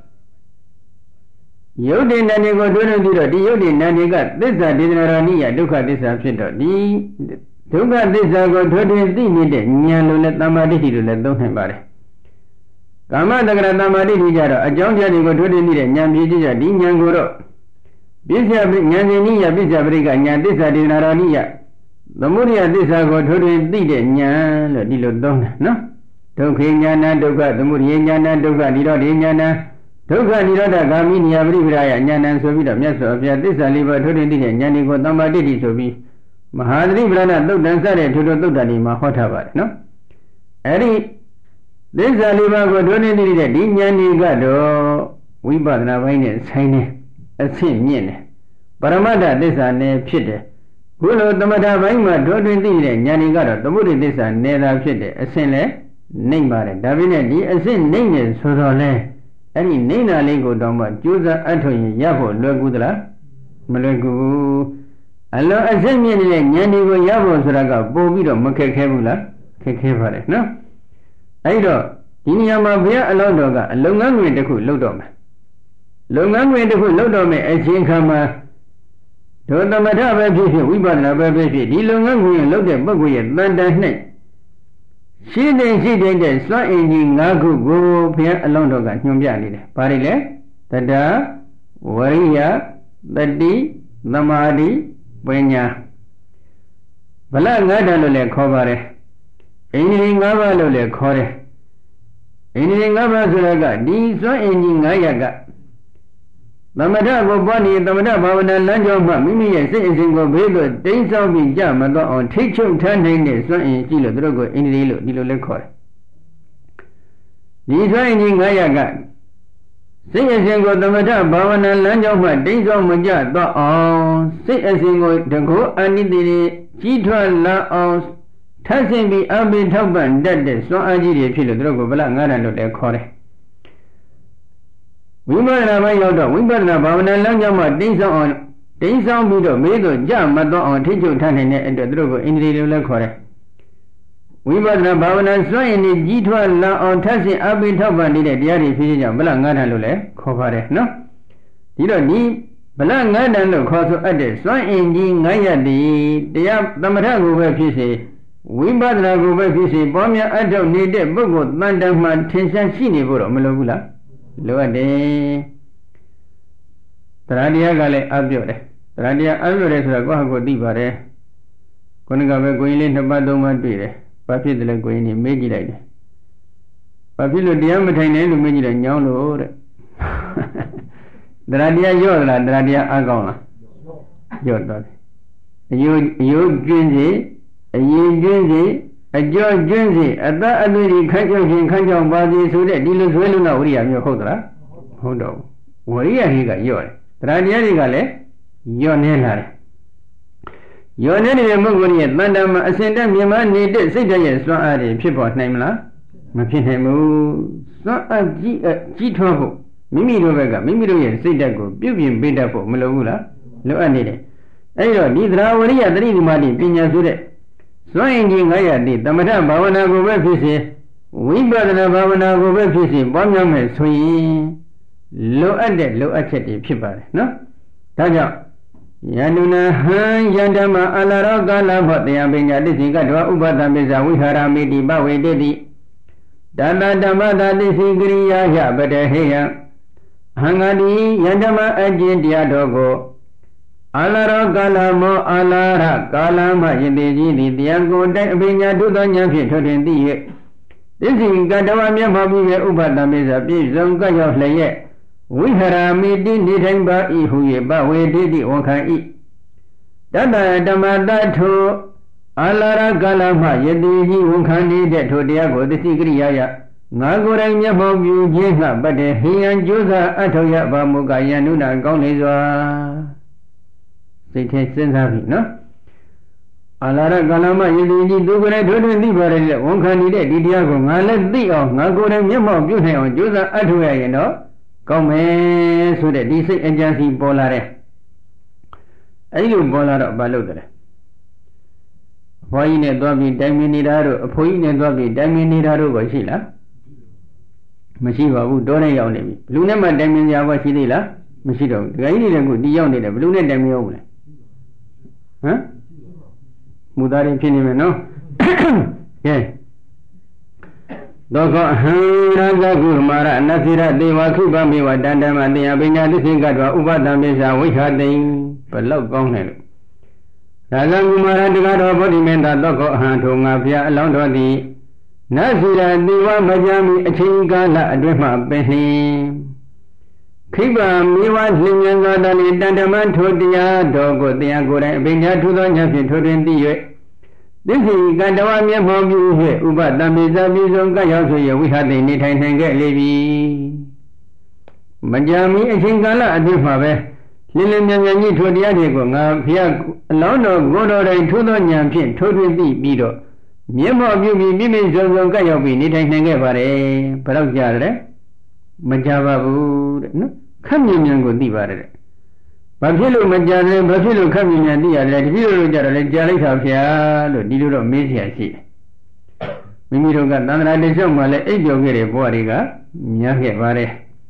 Speaker 1: You didn't any go to the Yodin and you got this Dinarania, look at this upset. Look at this I go to the needed, Nyan let Namaditi to let don't about it. Kama the Namaditi Jara, a John Jani go to the needed, Nyamija, Dinyangoro. Bishop Nyania, Bishop Riga, Nyan, this Dinarania. The Muria, this I go to the needed, Nyan, Dilo don't, no? Tokiana, Doga, the Muriana, Doga, Niro, Diana, Doga, Niro, Gaminia, Brivaya, Nyan, and Sovita, Meso, this I live at 20, Yanigo, Namaditi, so be Mahadri Brana Dudan Sare to the Dudani Mahotava, no? Eri this Aliba Godoni did Dinyani Gado, we badna vine sign a sin yen. Paramada this are ne pite. Gulo Tamada Vaima, Dodin Yani Gado, the Buddha this are neither pite, a sin name bare. Davine, a sin name is Sodole. Any Nina Lingo Doma, Juza Anthony Yabo, Logudra, Malagu. Allah a sin yen, Yanigo Yabo Suraga, Bobido, Makekebula, Kekevare, no? Aido, Inyama Via Alodoga, Longan with the good Lodome. Longan with the good Lodome, as Jinkama. To the Matava Vision, we bought a baby, the Longan will look at Bogui, London Snake. She did so in Nagu go Pia Alodoga, Numbiani, Parile, Tada, Waria, Badi, Namadi, Buena. Balanga Lole Covare. Anything Gavalole Core. Anything Gavazulaga, these so in Gayaga. The Madame Boni, the Madame Bavana Lanjoma, Mimi, a single baby, days of the Jamado on teacher turning the son in Chilo Drogo in the Lilo Core. These are in Gayaga. Say a single the Madame Bavana Lanjoma, days of Maja, say a single the go and the Chitra La Os. Tassing be Abin Toban, dead, so Ajiri Chilo Drogo Balanga de Core. We might have a yoda, we better have a Lanjama, days on Bido, Medo, Jam, Mado on Tijo Tane and the Drogo in the Lila Core. We better have a swine in the G12 la on Tassi Abin Toban did a diary Fija, Balanga Lule, Covare, no? You don't need Balanga look also at the swine in Gaya the Matago where PC. We bought a go back to see Bomia. I don't need a book with Mandam Tension Sini Boro Melogula. Loade Tradia Gale Abjore. Tradia Abjore Rago Dibare. Conagabe going in the Badoma Bire. Papi de la Guini, Megilade. Papilo Diamatine to Megil and Yolo. Dradia Yola, Dradia Agona. Your daughter. You Ginzi. A Jinzi, a George Jinzi, a that ability Kanjo Kanjo Badi so that dealers well know Ria Yokodra. Hold on. Waria he got your. Radialigale, your Nelare. Your name Muguri, Madame Ascendam Yaman needed Sitayan, so are the people named La. Mapinemu, so a G12. Mimi Rovega, Mimi Royan, Sitago, Bubian Beta for Melogula, no anide. Ayo, Nidra Waria, the Madi, Pina Zude. So in Gaya did the Madame Bavana go back to see. We brother Bavana go back to see. Bomb swing low at the low at the people. No? Taja Yanduna Han Yandama Alaroga Lava, the Abina Disiga, Ubata Mesa, we had a midi Bawi Dedi. Dana Damada Disigria, but a hair. Hangadi Yandama Agentia Dogo. Alara Galamo Alara Galama Yindi, the Yango Debina do the Yafi to the year. This is Gadawamia Mabu Ubata Mesa, Bizon Gayo Laye. We had a meeting December Ihuba, we did the Oka E. Dada Damada to Alara Galama Yindi, Unkani, to Diago, the Sigriya. Nagoraya Mobu Jesa, but he and Josa Atoya Bamuga Yanuna Goneza. They take sense of it, no? Alara Galama, you do what I don't leave one candidate, Didiago, I let thee off, Nago and Yamo, you have Josa Atoya, you know. Come so that this agency Bolare. I do Bolara Balodre. Why in a doggy Daminidaro, a point and doggy Daminidaro, Vasila? Mashiva would donate your name. Lunema Daminia Vasilila, Mashido, Gaini and good, the young lady, Luna Damio. Huh? Mudari Pinimeno? Yes. Dogo Hanga Gurmara, Nasira, Devakuba, Miwa Dandama, the Abina, the Singadwa, Ubadamisa, we had the Palo Gongel. Razangumara, the God of Bodimenda, Dogo Hantunga, along to the Nasira, Diva Majami, a Chingala, Adrima, Behi. ခိဗ္ဗမိဝလင်မြန်သောတန်တန်ဓမ္မထိုတရားတော်ကိုတရားကိုယ်တိုင်အဘိညာထူသောဉာဏ်ဖြင့်ထိုးထွင်းသိ၍သစ္စိကတဝမျက်မှောက်ပြု၍ဥပတံပိဇာပိဆုံးကရောက်ဆိုရဝိဟသိနေထိုင်နိုင်ခဲ့လေပြီမကြာမီအချိန်ကာလအတွင်းမှာပဲလင်းလင်းမြန်မြန်ကြီးထိုတရားတွေကိုငါဖျားအလောင်းတော်ကိုယ်တော်တိုင်ထူသောဉာဏ်ဖြင့်ထိုးထွင်းသိပြီးတော့မျက်မှောက်ပြုပြီးမိမိဆုံးဆုံးကရောက်ပြီးနေထိုင်နိုင်ခဲ့ပါတယ်ဘယ်တော့ကြာတယ်မကြပါဘူးတဲ့နော်ခက်မြင်မြန်ကိုသိပါတယ်တဲ့ဘာဖြစ်လို့မကြတယ်ဘာဖြစ်လို့ခက်မြင်မြန်သိရတယ်တပည့်တို့ကြတော့လေကြာလိုက်တာဗျာလို့ဒီလိုတော့မေးเสียရှိတယ်မိမိတို့ကသန္တရာတိလျှောက်မှလည်းအိပ်ပျော်ခဲ့တဲ့ဘဝတွေကများခဲ့ပါတယ်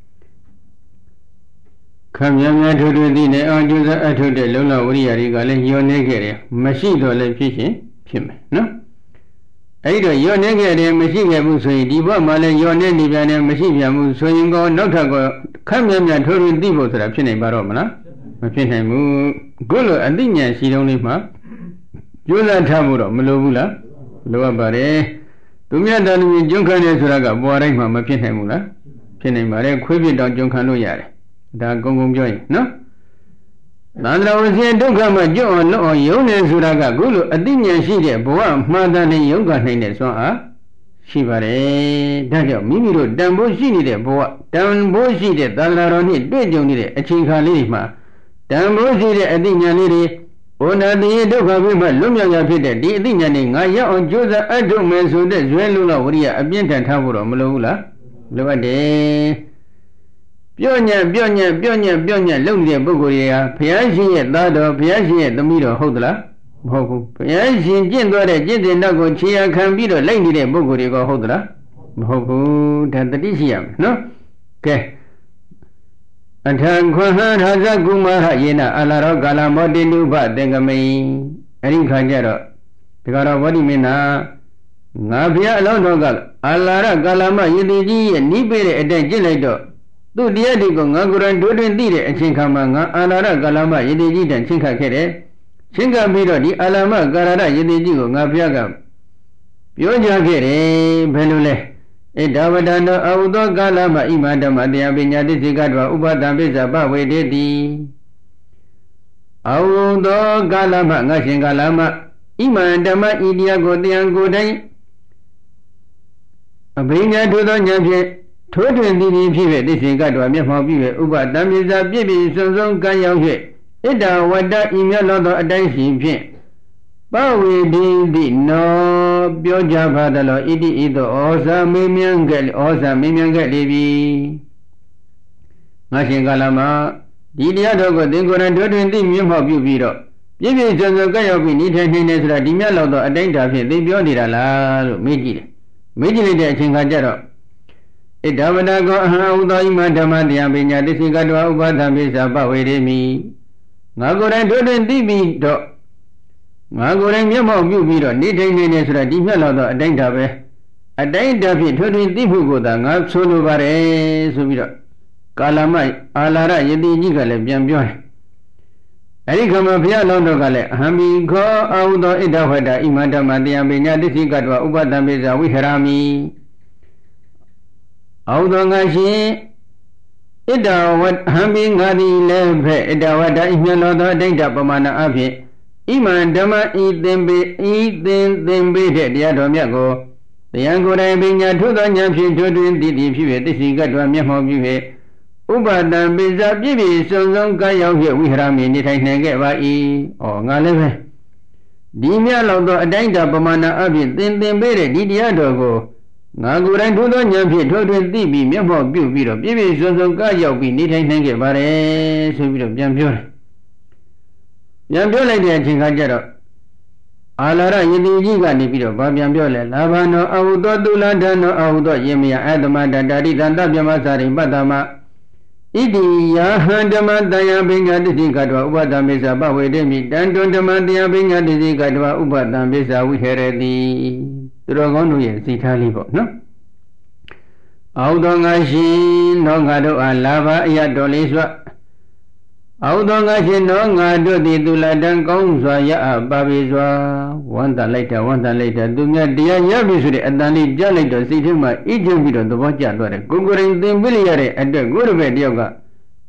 Speaker 1: ခက်မြင်မြန်ထူးထူးသိနေအောင်ကြိုးစားအထုတဲ့လုံလဝိရိယတွေကလည်းညှော်နေခဲ့တယ်မရှိတော့လည်းဖြစ်ရှင်ဖြစ်မယ်နော်အဲ့တော့ညှော်နေခဲ့တယ်မရှိခဲ့ဘူးဆိုရင်ဒီဘဝမှာလည်းညှော်နေနေပြန်တယ်မရှိပြန်ဘူးဆိုရင်ကောနောက်ထပ်ကောခက်မြင်မြန်ထူးထူးသိဖို့ဆိုတာဖြစ်နိုင်ပါတော့မလားမဖြစ်နိုင်ဘူးခုလိုအသိဉာဏ်ရှိတုံးလေးမှာကျိုးစားထားဖို့တော့မလိုဘူးလားလိုအပ်ပါတယ်သူမြတ်တော်လူကြီးကျွန်းခံတယ်ဆိုတာကဘွားတိုင်းမှာမဖြစ်နိုင်ဘူးလားဖြစ်နိုင်ပါတယ်ခွေးပြတောင်ကျွန်းခံလို့ရတယ်ဒါကုံကုံပြောရင်နော်သန္တရာဝစီဒုက္ခမှာကျွတ်အောင်လွတ်အောင်ယုံနေဆိုတာကခုလိုအသိဉာဏ်ရှိတဲ့ဘဝမှန်တယ်နဲ့ယုံကနိုင်တဲ့စွမ်းအားရှိပါတယ်ဒါကြောင့်မိမိတို့တန်ဖိုးရှိနေတဲ့ဘဝတန်ဖိုးရှိတဲ့သန္တရာတော်နှင့်တွေ့ကြုံနေတဲ့အချိန်ခါလေးတွေမှာတန်ဖိုးရှိတဲ့အသိဉာဏ်လေးတွေဘုနာတိဒုက္ခဝိမှလွတ်မြောက်ရဖြစ်တဲ့ဒီအသိဉာဏ်နဲ့ငါရောက်အောင်ကြိုးစားအထုမယ်ဆိုတဲ့ဇွဲလုံးလောက်ဝိရိယအပြင်းထန်ထားဖို့တော့မလိုဘူးလားလိုအပ်တယ်ပြောညံ့လုံနေတဲ့ပုဂ္ဂိုလ်တွေကဘုရားရှင်ရဲ့သားတော်ဘုရားရှင်ရဲ့သမီးတော်ဟုတ်သလားမဟုတ်ဘူးဘုရားရှင်ကျင့်သွားတဲ့ကျင့်စဉ်နောက်ကိုခြေရခံပြီးတော့လိုက်နေတဲ့ပုဂ္ဂိုလ်တွေကဟုတ်သလားမဟုတ်ဘူးဒါတတိရှိရမယ်နော်ကဲအထံခွန်ဟရာဇကုမဟယေနအလာရောကာလမောတိနုဘသင်္ကမိန်အဲ့ဒီခါကျတော့ဒီကတော့ဗောဓိမင်းနာငါဘုရားအလောင်းတော်ကအလာရကာလမယတိကြီးရဲ့နိပေတဲ့အတိုင်းကျင့်လိုက်တော့သူတရားတွေကိုငါကိုယ်တိုင်တို့တွင်သိတဲ့အချိန်ခါမှာငါအာလာရကာလမယတိကြီးတန်ချင်းခတ်ခဲ့တယ်ချင်းခတ်ပြီးတော့ဒီအာလာမကာရရယတိကြီးကိုငါဘုရားကပြောကြခဲ့တယ်ဘယ်လိုလဲဣဒဝတံတောအဝုသောကာလမဣမဓမ္မတရားပညာတိစိကတဝဥပဒံပိစ္ဆပဝေတေတိအဝုသောကာလမငါရှင်ကာလမဣမဓမ္မဤတရားကိုတရားကိုယ်တိုင်အဘိညာထူသောဉာဏ်ဖြင့်ထိုးထွင်းသည်ဖြစ်၍သိစေကတော်မျက်မှောက်ပြု၍ဥပတံပိစာပြည့်ပြည့်စုံစုံကံရောက်၍ဣဒဝတ္တဤမြတ်သောအတိုင်းရှိဖြင့်ပဝေဒီတိနောပြောကြပါသလောဣတိဤသို့ဩဇာမေးမြန်းခဲ့လေပြီငါရှင်ကာလမှာဒီတရားတော်ကိုသင်္ကိုယ်တိုင်ထိုးထွင်းသိမျက်မှောက်ပြုပြီးတော့ပြည့်ပြည့်စုံစုံကံရောက်ပြီးနေထိုင်နေတယ်ဆိုတာဒီမြတ်သောအတိုင်းတာဖြင့်သိပြောနေတာလားလို့မေးကြည့်တယ်မေးကြည့်လိုက်တဲ့အချိန်ခါကျတော့ဣဒဝတကောအဟံဥသောဣမဓမ္မတရားပညာတိစိကတောဥပဒံပိစ္ဆပဝေရေမိငါကိုယ်တိုင်ထိုးထွင်းသိပြီးတော့ငါကိုယ်တိုင်မျက်မှောက်ပြုပြီးတော့နေထိုင်နေတယ်ဆိုတာဒီမြတ်လာတော့အတိုင်းတာပဲအတိုင်းတာဖြင့်ထိုးထွင်းသိဖို့ကိုသာငါဆိုလိုပါတယ်ဆိုပြီးတော့ကာလမအာလာရယတိကြီးကလည်းပြန်ပြောတယ်အဲဒီခါမှာဘုရားလောင်းတော်ကလည်းအဟံမိခောအာဟုသောဣဒဝတ္တဣမဓမ္မတရားပညာတိစိကတောဥပဒံပိစ္ဆဝိဟရမိအောက်တော်ငါရှင်ဣဒဝတ္ဟံပိငါသည်လည်းဖဲ့ဣဒဝတ္တဤမြတ်သောအတိတ်ပမာဏအဖြစ်ဣမံဓမ္မဤသင်ပေးတဲ့တရားတော်မြတ်ကိုတရားကိုယ်တိုင်ပညာထုသောဉာဏ်ဖြင့်ထွတွင်သိသည်ဖြစ်၍သိစိကတော်မျက်မှောက်ပြု၍ဥပဒံပိစာပြည့်ပြည့်စုံစုံကံရောက်၍ဝိဟရမိနေထိုင်နိုင်ခဲ့ပါ၏။ဩငါလည်းပဲဒီမြတ်လောက်သောအတိုင်းပမာဏအဖြစ်သင်ပေးတဲ့ဒီတရားတော်ကိုငါကိုယ်တိုင်ထိုးသောဉာဏ်ဖြင့်ထိုးထွင်းသိပြီးမျက်မှောက်ပြုပြီးတော့ပြည့်ပြည့်စုံစုံကရောက်ပြီးနေထိုင်နိုင်ခဲ့ပါတယ်ဆိုပြီးတော့ပြန်ပြောတယ်ပြန်ပြောလိုက်တဲ့အချိန်ခါကျတော့အာလာရယတိကြီးကနေပြီးတော့ဗာပြန်ပြောလဲလာဘာနောအဟုသောတုလဒနောအဟုသောယေမယအတမတတာတိတံတပြမစာရိပတ္တမဣတိယဟံဓမ္မတယပညာတိစိကတောဥပဒံပိစ္ဆပဝေတေမိတံတွန်ဓမ္မတယပညာတိစိကတောဥပဒံပိစ္ဆဝိဟရတိသူတော်ကောင်းတို့ရဲ့စိတ်ထားလေးပေါ့နော်အောက်တော်ငါရှင်တော်ငါတို့အားလာပါအရတော်လေးစွာအောက်တော်ငါရှင်တော်ငါတို့သည်သူလတံကောင်းစွာရအပ်ပါပြီစွာဝန္တလိုက်တာသူမြတ်တရားရပြီဆိုတဲ့အတန်လေးကြားလိုက်တော့စိတ်ထဲမှာအိကျပြီးတော့သဘောကျသွားတယ်ကိုယ်ကိုယ်ရင်သင်ပြလိုက်ရတဲ့အတွက်ကိုယ်တစ်ပည့်တယောက်က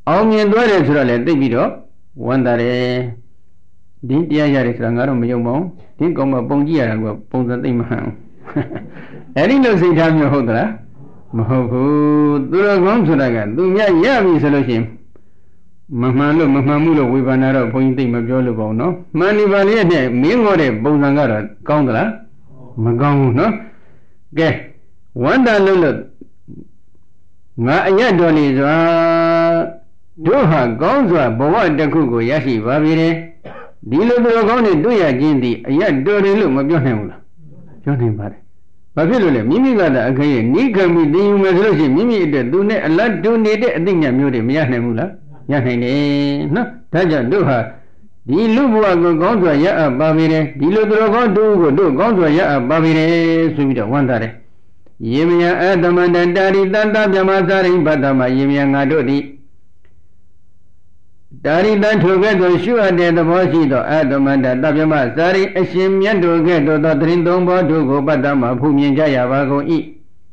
Speaker 1: အောင်မြင်သွားတယ်ဆိုတော့လေသိပြီးတော့ဝမ်းသာတယ်ဒီတရားရတယ်ဆိုတာငါတော့မယုံပါဘူးဒီကောင်မပုံကြည့်ရတာကပုံစံသိမ့်မဟန်အဲ့ဒီလိုစိတ်ထားမျိုးဟုတ်သလားမဟုတ်ဘူးသူတော်ကောင်းဆိုတာကသူမြတ်ရပြီဆိုလို့ရှိရင်မမှန်လို့မမှန်မှုလို့ဝေဖန်တာတော့ဘုန်းကြီးသိမပြောလို့ပေါ့နော်မှန်ဒီပါလေးနဲ့မင်းငေါတဲ့ပုံစံကတော့ကောင်းသလားမကောင်းဘူးနော်ကဲဝန္တာလို့ငါအရတော်နေစွာတို့ဟာကောင်းစွာဘဝတစ်ခုကိုရရှိပါပြီတဲ့ဒီလိုသူတော်ကောင်းတွေတွေ့ရခြင်းသည်အရတော်တယ်လို့မပြောနိုင်ဘူးလားပြောနိုင်ပါတယ်ဘာဖြစ်လို့လဲမိမိကသာအခရဲ့နိဂံမိသိယူမယ်ဆိုလို့ရှိရင်မိမိအတွက်သူနဲ့အလတ်တူနေတဲ့အသိဉာဏ်မျိုးတွေမရနိုင်ဘူးလားရနိုင်တယ်နော်ဒါကြောင့်တို့ဟာဒီလူဘဝကိုကောင်းစွာရအပ်ပါပြီတဲ့ဒီလိုသူတော်ကောင်းတို့ကိုတို့ကောင်းစွာရအပ်ပါပြီတဲ့ဆိုပြီးတော့ဝမ်းသာတယ်ယေမယအတမန္တတာရိတတဗြဟ္မစာရိဘတ္တမယေမယငါတို့သည်တာရိတထိုကဲ့သို့ရှုအပ်တဲ့သဘောရှိသောအတမန္တတဗြဟ္မစာရိအရှင်မြတ်တို့ကဲ့သို့သောတရင်သုံးဘောတို့ကိုပတ္တမဖူမြင်ကြရပါကုန်၏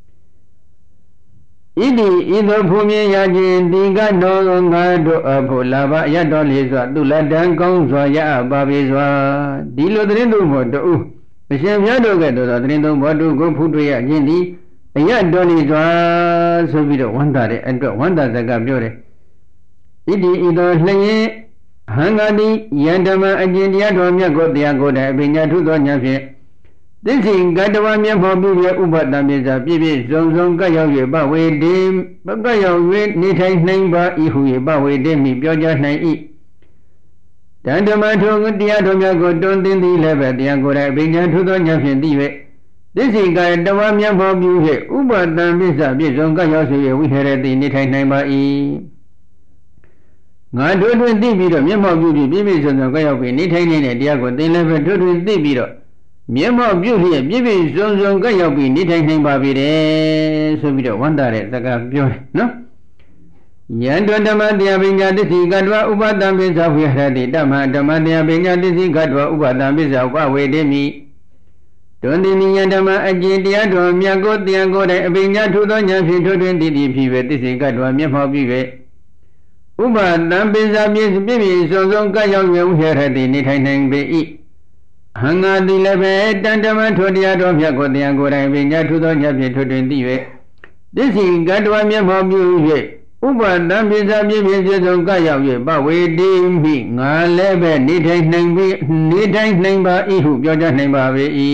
Speaker 1: ဣတိဤသို့ဖူမြင်ရခြင်းဒီကတော်ငါတို့အဖို့လာပါရတော်လေစွာသူလတံကောင်းစွာရအပ်ပါပြီစွာဒီလိုတရင်သုံးဘောတို့အရှင်မြတ်တို့ကဲ့သို့သောတရင်သုံးဘောတို့ကိုဖူတွေ့ရခြင်းသည်အရတော်လေစွာဆိုပြီးတော့ဝန္တာတဲ့အတွက်ဝန္တာစကားပြောတယ်ဣတိဤသို့လျင်ဟံဃာတိယန္တမအကျင့်တရားတော်မြတ်ကိုတရားကိုယ်တိုင်အပညာထုသောဉာဏ်ဖြင့်သစ္စိကတ္တဝမျက်မှောက်ပြုရဲ့ဥပဒံပိစာပြည့်ပြည့်စုံစုံကပ်ရောက်၍ပဝေတိပကရောက်၍နေထိုင်နိုင်ပါဤဟု၍ပဝေတိမိပြောကြားနိုင်၏တန်ဓမ္မထုတရားတော်မြတ်ကိုတွင်သိသည်လည်းပဲတရားကိုယ်တိုင်အပညာထုသောဉာဏ်ဖြင့်သိ၍သစ္စိကတ္တဝမျက်မှောက်ပြု၍ဥပဒံပိစာပြည့်စုံကပ်ရောက်၍ဝိဟရတိနေထိုင်နိုင်ပါ၏ငါတို့တွင်သိပြီးတော့မျက်မှောက်ပြုပြီးပြည့်ပြည့်စုံစုံကပ်ရောက်ပြီးနေထိုင်နေတဲ့တရားကိုသင်လည်းပဲတို့တွင်သိပြီးတော့မျက်မှောက်ပြုလျက်ပြည့်ပြည့်စုံစုံကပ်ရောက်ပြီးနေထိုင်နိုင်ပါပြီတဲ့ဆိုပြီးတော့ဝန္တာတဲ့စကားပြောတယ်နော်ယန္တဓမ္မတရားပညာသစ္စိကတ္တဝဥပဒံပိစာဝိဟရတိတမ္မဓမ္မတရားပညာသစ္စိကတ္တဝဥပဒံပိစာဥပဝေတိမိတွင်တိနိယဓမ္မအကျင့်တရားတော်မြတ်ကိုတရားကိုယ်တိုင်အပညာထုသောဉာဏ်ဖြင့်ထိုတွင်တည်တည်ဖြစ်၍သစ္စိကတ္တဝမျက်မှောက်ပြု၍ဥပဒံပိစာပြည့်ပြည့်စုံစုံကပ်ရောက်၍ဝိဟရတိနေထိုင်နိုင်ပေ၏ဟံငါသည်လည်းပဲတန်တမန်ထိုတရားတော်မြတ်ကိုတရားကိုယ်တိုင်ပညာထုသောဉာဏ်ဖြင့်ထိုတွင်တည်၍သစ္စိကတ္တဝမျက်မှောက်ပြု၍ဥပဒံပိစာပြည့်ပြည့်စုံကပ်ရောက်၍ပဝေတိမိငါလည်းပဲနေထိုင်နိုင်ပါ၏ဟုပြောကြားနိုင်ပါပေ၏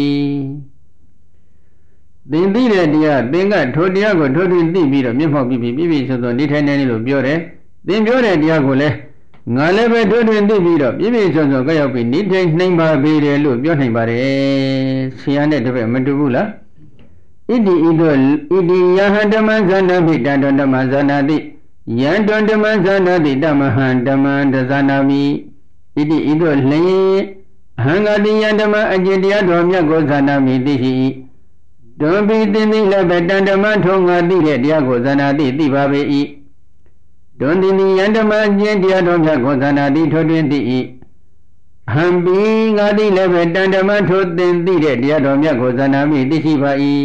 Speaker 1: သင်သိတဲ့တရားသင်ကထိုတရားကိုထိုတွင်သိပြီးတော့မျက်မှောက်ပြုပြီးပြည့်ပြည့်စုံစုံနေထိုင်နိုင်တယ်လို့ပြောတယ်သင်ပြောတဲ့တရားကိုလည်းငါလည်းပဲထိုတွင်သိပြီးတော့ပြည့်ပြည့်စုံစုံကရောက်ပြီးနေထိုင်နိုင်ပါပေတယ်လို့ပြောနိုင်ပါတယ်ဆရာနဲ့တပည့်မတူဘူးလားဣတိဤသို့ဣတိယဟဓမ္မဇာနာမိတံတောဓမ္မဇာနာတိယံတောဓမ္မဇာနာတိတမဟံဓမ္မံတဇာနာမိဣတိဤသို့လျင်ဟံဃာတိယံဓမ္မအကျင့်တရားတော်မြတ်ကိုဇာနာမိသိရှိ၏တွင်ပြီးသိသိလည်းပဲတန်ဓမ္မထုံငါသိတဲ့တရားကိုဇာနာတိသိပါပေ၏တွင်တိနိယံဓမ္မအကျင့်တရားတော်မြတ်ကိုဇာနာတိထိုတွင်သိ၏ဟံပိငါသိလည်းပဲတန်ဓမ္မထိုသင်သိတဲ့တရားတော်မြတ်ကိုဇာနာမိသိရှိပါ၏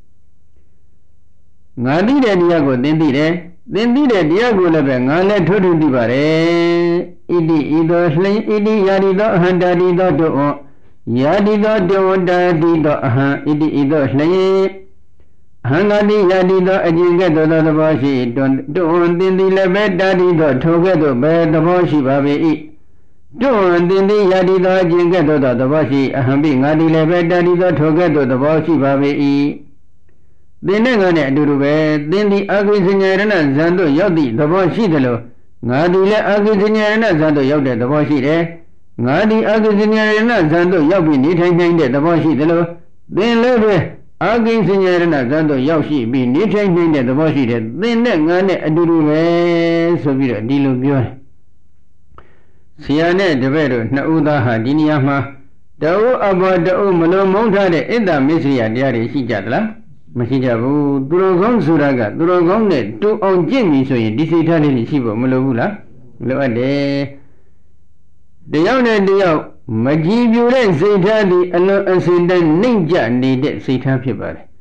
Speaker 1: ငါသိတဲ့တရားကိုသင်သိတယ်သင်သိတဲ့တရားကိုလည်းပဲငါလည်းထိုတွင်သိပါတယ်ဣတိဤသို့လျင်ဣတိယာတိသောအဟံတာတိသောတို့ယာတိသောတေဝတာတိသောအဟံဣတိဤသို့လျင်ဟံဃာတိယာတိသောအကျင့်ကဲ့သို့သောသဘောရှိတွန်သင်သည်လည်းပဲတာတိသောထိုကဲ့သို့ပဲသဘောရှိပါပေ၏တွန်သင်သည်ယာတိသောအကျင့်ကဲ့သို့သောသဘောရှိအဟံပိငါသည်လည်းပဲတာတိသောထိုကဲ့သို့သဘောရှိပါပေ၏သင်နဲ့ငါနဲ့အတူတူပဲသင်သည်အာဂိစဉ္ဇရဏဇံတို့ရောက်သည့်သဘောရှိသလိုငါသည်လည်းအာဂိစဉ္ဇရဏဇံတို့ရောက်တဲ့သဘောရှိတယ်ငါသည်အာဂိစဉ္ဇရဏဇံတို့ရောက်ပြီးနေထိုင်နိုင်တဲ့သဘောရှိသလိုသင်လည်းပဲအာဂိစဉ္ဇရဏဇံတို့ရောက်ရှိပြီးနေထိုင်နိုင်တဲ့သဘောရှိတယ်သင်နဲ့ငါနဲ့အတူတူပဲဆိုပြီးတော့ဒီလိုပြောတယ်ဆရာနဲ့တပည့်တို့နှစ်ဦးသားဟာဒီနေရာမှာတအုပ်အဘောတအုပ်မလုံးမုန်းထားတဲ့ဣဒ္ဓမစ္စရိယတရားတွေရှိကြသလားမရှိကြဘူးသူတော်ကောင်းဆိုတာကသူတော်ကောင်းနဲ့တူအောင်ကျင့်ပြီဆိုရင်ဒီစိတ်ထားလေးရှိဖို့မလိုဘူးလားလိုအပ်တယ်တယောက်နဲ့တယောက်မကြည်ပြူတဲ့စိတ်ထားသည်အလွန်အစင်တန်းနှိမ့်ကြနေတဲ့စိတ်ထားဖြစ်ပါတယ်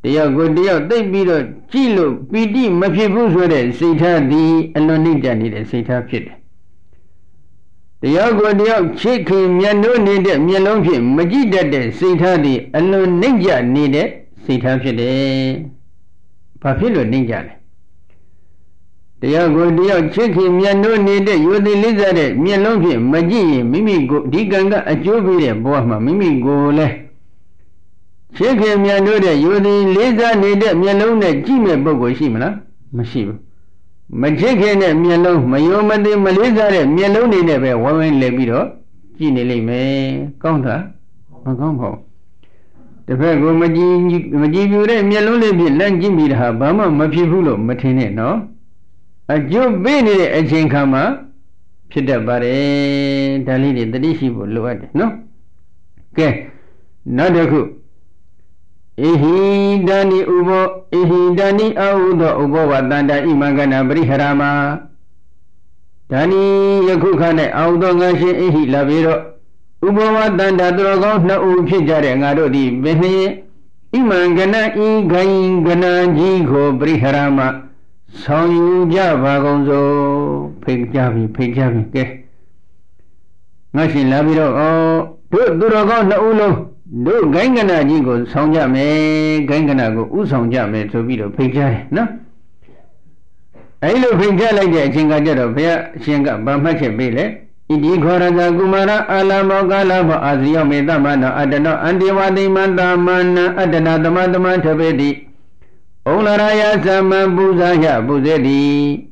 Speaker 1: တရားကိုတရားသိပြီးတော့ကြည့်လို့ပီတိမဖြစ်ဘူးဆိုတဲ့စိတ်ထားသည်အလွန်နှိမ့်ချနေတဲ့စိတ်ထားဖြစ်တယ်တရားကိုတရားချစ်ခင်မြတ်နိုးနေတဲ့မျက်လုံးဖြင့်မကြည့်တတ်တဲ့စိတ်ထားသည်အလွန်နှိမ့်ချနေတဲ့စိတ်ထားဖြစ်တယ်ဘာဖြစ်လို့နှိမ့်ချလဲတရားကိုတရားချစ်ခင်မြတ်နိုးနေတဲ့ယုတိလိစားတဲ့မျက်လုံးဖြင့်မကြည့်ရင်မိမိကိုဒီကံကအကျိုးပေးတဲ့ဘဝမှာမိမိကိုလည်းချစ်ခင်မြတ်နိုးတဲ့ယုတိလိစားနေတဲ့မျက်လုံးနဲ့ကြည့်မဲ့ပုဂ္ဂိုလ်ရှိမလားမရှိဘူးမချစ်ခင်တဲ့မျက်လုံးမယုံမသိမလေးစားတဲ့မျက်လုံးတွေနဲ့ပဲဝိုင်းဝိုင်းလဲပြီးတော့ကြည့်နေလိမ့်မယ်ကောင်းတာမကောင်းပါဘူးတစ်ဖက်ကိုမကြည်ပြူတဲ့မျက်လုံးလေးဖြင့်လန့်ကြည့်မိတာဟာဘာမှမဖြစ်ဘူးလို့မထင်နဲ့နော်အကျိုးပေးနေတဲ့အချိန်ခါမှာဖြစ်တတ်ပါတယ်ဒါလေးတွေတတိရှိဖို့လိုအပ်တယ်နော်ကဲနောက်တစ်ခုဧဟိတဏိဥဘောဧဟိတဏိအာဟုသောဥဘောဝတန္တာဣမံကနာပရိဟရမဒါနိယခုခါ၌အာဟုသောငါရှင်ဧဟိလာပြီးတော့ဥဘောဝတန္တာသူတော်ကောင်းနှစ်ဦးဖြစ်ကြတဲ့ငါတို့သည်ဘယ်နှည်းဣမံကနာဤခိုင်ကနာကြီးကိုပရိဟရမဆောင်ယူကြပါကုန်စို့ဖိတ်ကြပြီကဲငါရှင်လာပြီးတော့တို့သူတော်ကောင်းနှစ်ဦးလုံးတို့ဂိုင်းကနာကြီးကိုဆောင်ကြမယ်ဂိုင်းကနာကိုဥဆောင်ကြမယ်ဆိုပြီးတော့ဖိတ်ကြတယ်နော်အဲဒီလိုဖိတ်ကြလိုက်တဲ့အချိန်ကကြတော့ဘုရားအရှင်ကဗာမှတ်ချက်ပေးလေဣတိခောရဇာကုမာရအာလမောကာလမောအာဇိယောမေတ္တမနောအတ္တနောအန္တိဝတိမန္တမနံအတ္တနာသမတမထပေတိဩလရာယသမံပူဇာယပူဇေတိ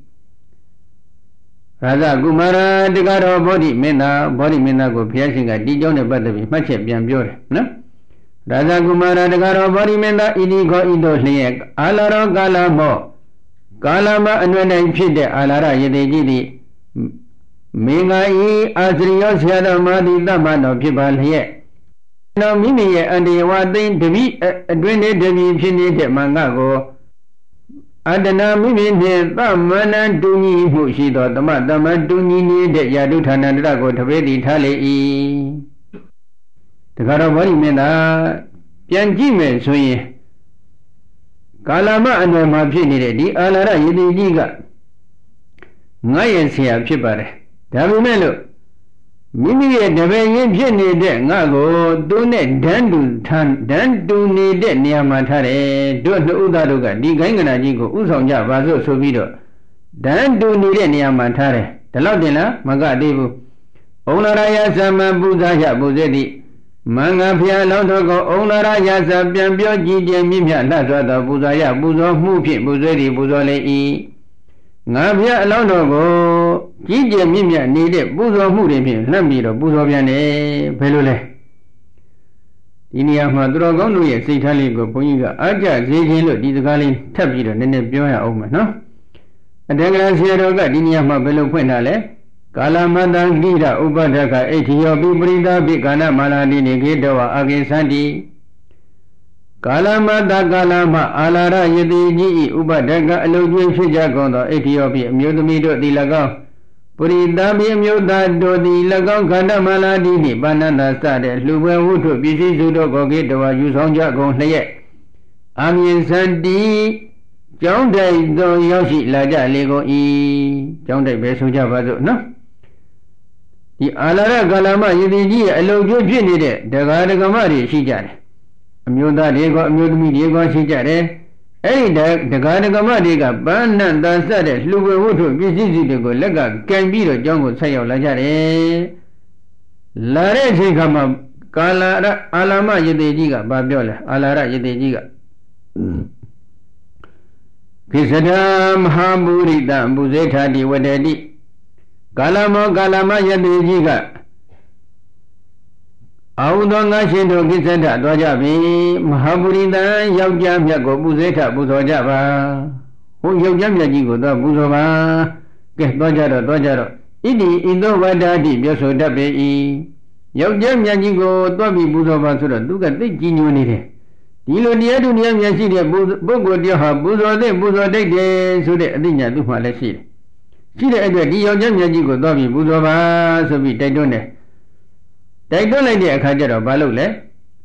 Speaker 1: ရာဇကုမာရတက္ကရောဗောဓိမင်းသားကိုဘုရားရှင်ကဒီကြောင်းနဲ့ပတ်သက်ပြီးမှတ်ချက်ပြန်ပြောတယ်နော်ရာဇကုမာရတက္ကရောဗောဓိမင်းသားဣတိခောဣတောလျက်အာလာရောကာလမောကာလမအနွယ်၌ဖြစ်တဲ့အာလာရယတိကြီးသည်မင်္ဂဤအာစရိယောဆရာတော်မာတိတမ္မတော်ဖြစ်ပါလျက်နောက်မိမိရဲ့အန္တရာဝသိတပိအတွင်းနဲ့တပိဖြစ်နေတဲ့မင်္ဂကိုအတ္တနာမိမိနှင့်သမဏံတူညီမှုရှိသောသမတူညီနေတဲ့ယာတုဌာနန္တရကိုတပေတိထားလေ၏တခါတော့ဗောဓိမင်းသားပြန်ကြည့်မယ်ဆိုရင်ကာလမအနွယ်မှာဖြစ်နေတဲ့ဒီအာလာရယတိကြီးကငါရဲ့ဆရာဖြစ်ပါတယ်ဒါပေမဲ့လို့မိမိရဲ့တပည့်ရင်းဖြစ်နေတဲ့ငါကိုသူနဲ့ဒန်းတူနေတဲ့နေရာမှာထားတယ်တို့နှစ်ဦးသားတို့ကဒီဂိုင်းကနာကြီးကိုဥဆောင်ကြပါစို့ဆိုပြီးတော့ဒန်းတူနေတဲ့နေရာမှာထားတယ်ဒါတော့တင်လားမကသေးဘူးဩလရာယသမံပူဇာယပူဇေတိမင်္ဂဖျားလောင်းတော်ကိုဩလရာယသပြန်ပြောကြည်ကျင်မြင့်မြတ်လှစွာသောပူဇာယပူဇော်မှုဖြင့်ပူဇေတိပူဇော်လေ၏ငါဖျားအလောင်းတော်ကိုကြီးကျယ်မြင့်မြတ်နေတဲ့ပူဇော်မှုတွေဖြင့်လှမ်းပြီးတော့ပူဇော်ပြန်တယ်ဘယ်လိုလဲဒီနေရာမှာသူတော်ကောင်းတို့ရဲ့စိတ်ထားလေးကိုဘုန်းကြီးကအားကြစေခြင်းလို့ဒီစကားလေးထပ်ပြီးတော့နည်းနည်းပြောရအောင်မယ်နော်အတ္တကရာဆရာတော်ကဒီနေရာမှာဘယ်လိုဖွင့်တာလဲကာလမတံကိရဥပဒကအိဋ္ဌိယောပိပရိသပိကာဏမာလာတိနေခေတောအကေသန္တိကာလမတကာလမအာလာရယတိကြီးဤဥပဒကအလုံးကျွေးဖြစ်ကြကုန်သောအိဋ္ဌိယောပိအမျိုးသမီးတို့သည်၎င်းပရိသပိအမျိုးသားတို့သည်၎င်းခန္ဓာမာလာတိနှင့်ပါဏန္တာစတဲ့လှူပွဲဝုထုပစ္စည်းစုတို့ကိုခေတောယူဆောင်ကြကုန်လျက်အမြင်စံတိကျောင်းတိုင်သို့ရောက်ရှိလာကြလေကုန်၏ကျောင်းတိုင်ပဲဆိုကြပါစို့နော်ဒီအာလာရကာလမယတိကြီးရဲ့အလုံးကျွေးဖြစ်နေတဲ့ဒကာဒကမတွေရှိကြတယ်အမျိုးသားတွေကအမျိုးသမီးတွေကရှိကြတယ်အဲ့ဒီဒကာဒကမတွေကပန်းနန္တန်ဆက်တဲ့လှူပွဲဝုထုပစ္စည်းစီတွေကိုလက်ကကင်ပြီးတော့ကျောင်းကိုဆက်ရောက်လာကြတယ်လာတဲ့အချိန်ခါမှာကာလာရအာလာမယတိကြီးကဘာပြောလဲအာလာရယတိကြီးကခိစဒာမဟာပုရိတပူဇေထာတိဝတ္တိကာလမောကာလမယတိကြီးကအာဟုသောငါရှင်တို့ကိစ္စထသွားကြပြီမဟာပုရိသယောက်ျားမြတ်ကိုပူဇေထပူဇော်ကြပါဟိုယောက်ျားမြတ်ကြီးကိုသွားပူဇော်ပါကဲသွားကြတော့ဣတိဣသောဝတ္တာတိပြောဆိုတတ်ပေ၏ယောက်ျားမြတ်ကြီးကိုသွားပြီးပူဇော်ပါဆိုတော့သူကသိကြည်ညိုနေတယ်ဒီလိုတရားသူတရားမြတ်ရှိတဲ့ပုဂ္ဂိုလ်တရားဟာပူဇော်တဲ့ပူဇော်တတ်တယ်ဆိုတဲ့အသိဉာဏ်သူ့မှာလည်းရှိတယ်ရှိတဲ့အတွက်ဒီယောက်ျားမြတ်ကြီးကိုသွားပြီးပူဇော်ပါဆိုပြီးတိုက်တွန်းတယ်တိုက်တွန်းလိုက်တဲ့အခါကျတော့ဘာလုပ်လဲ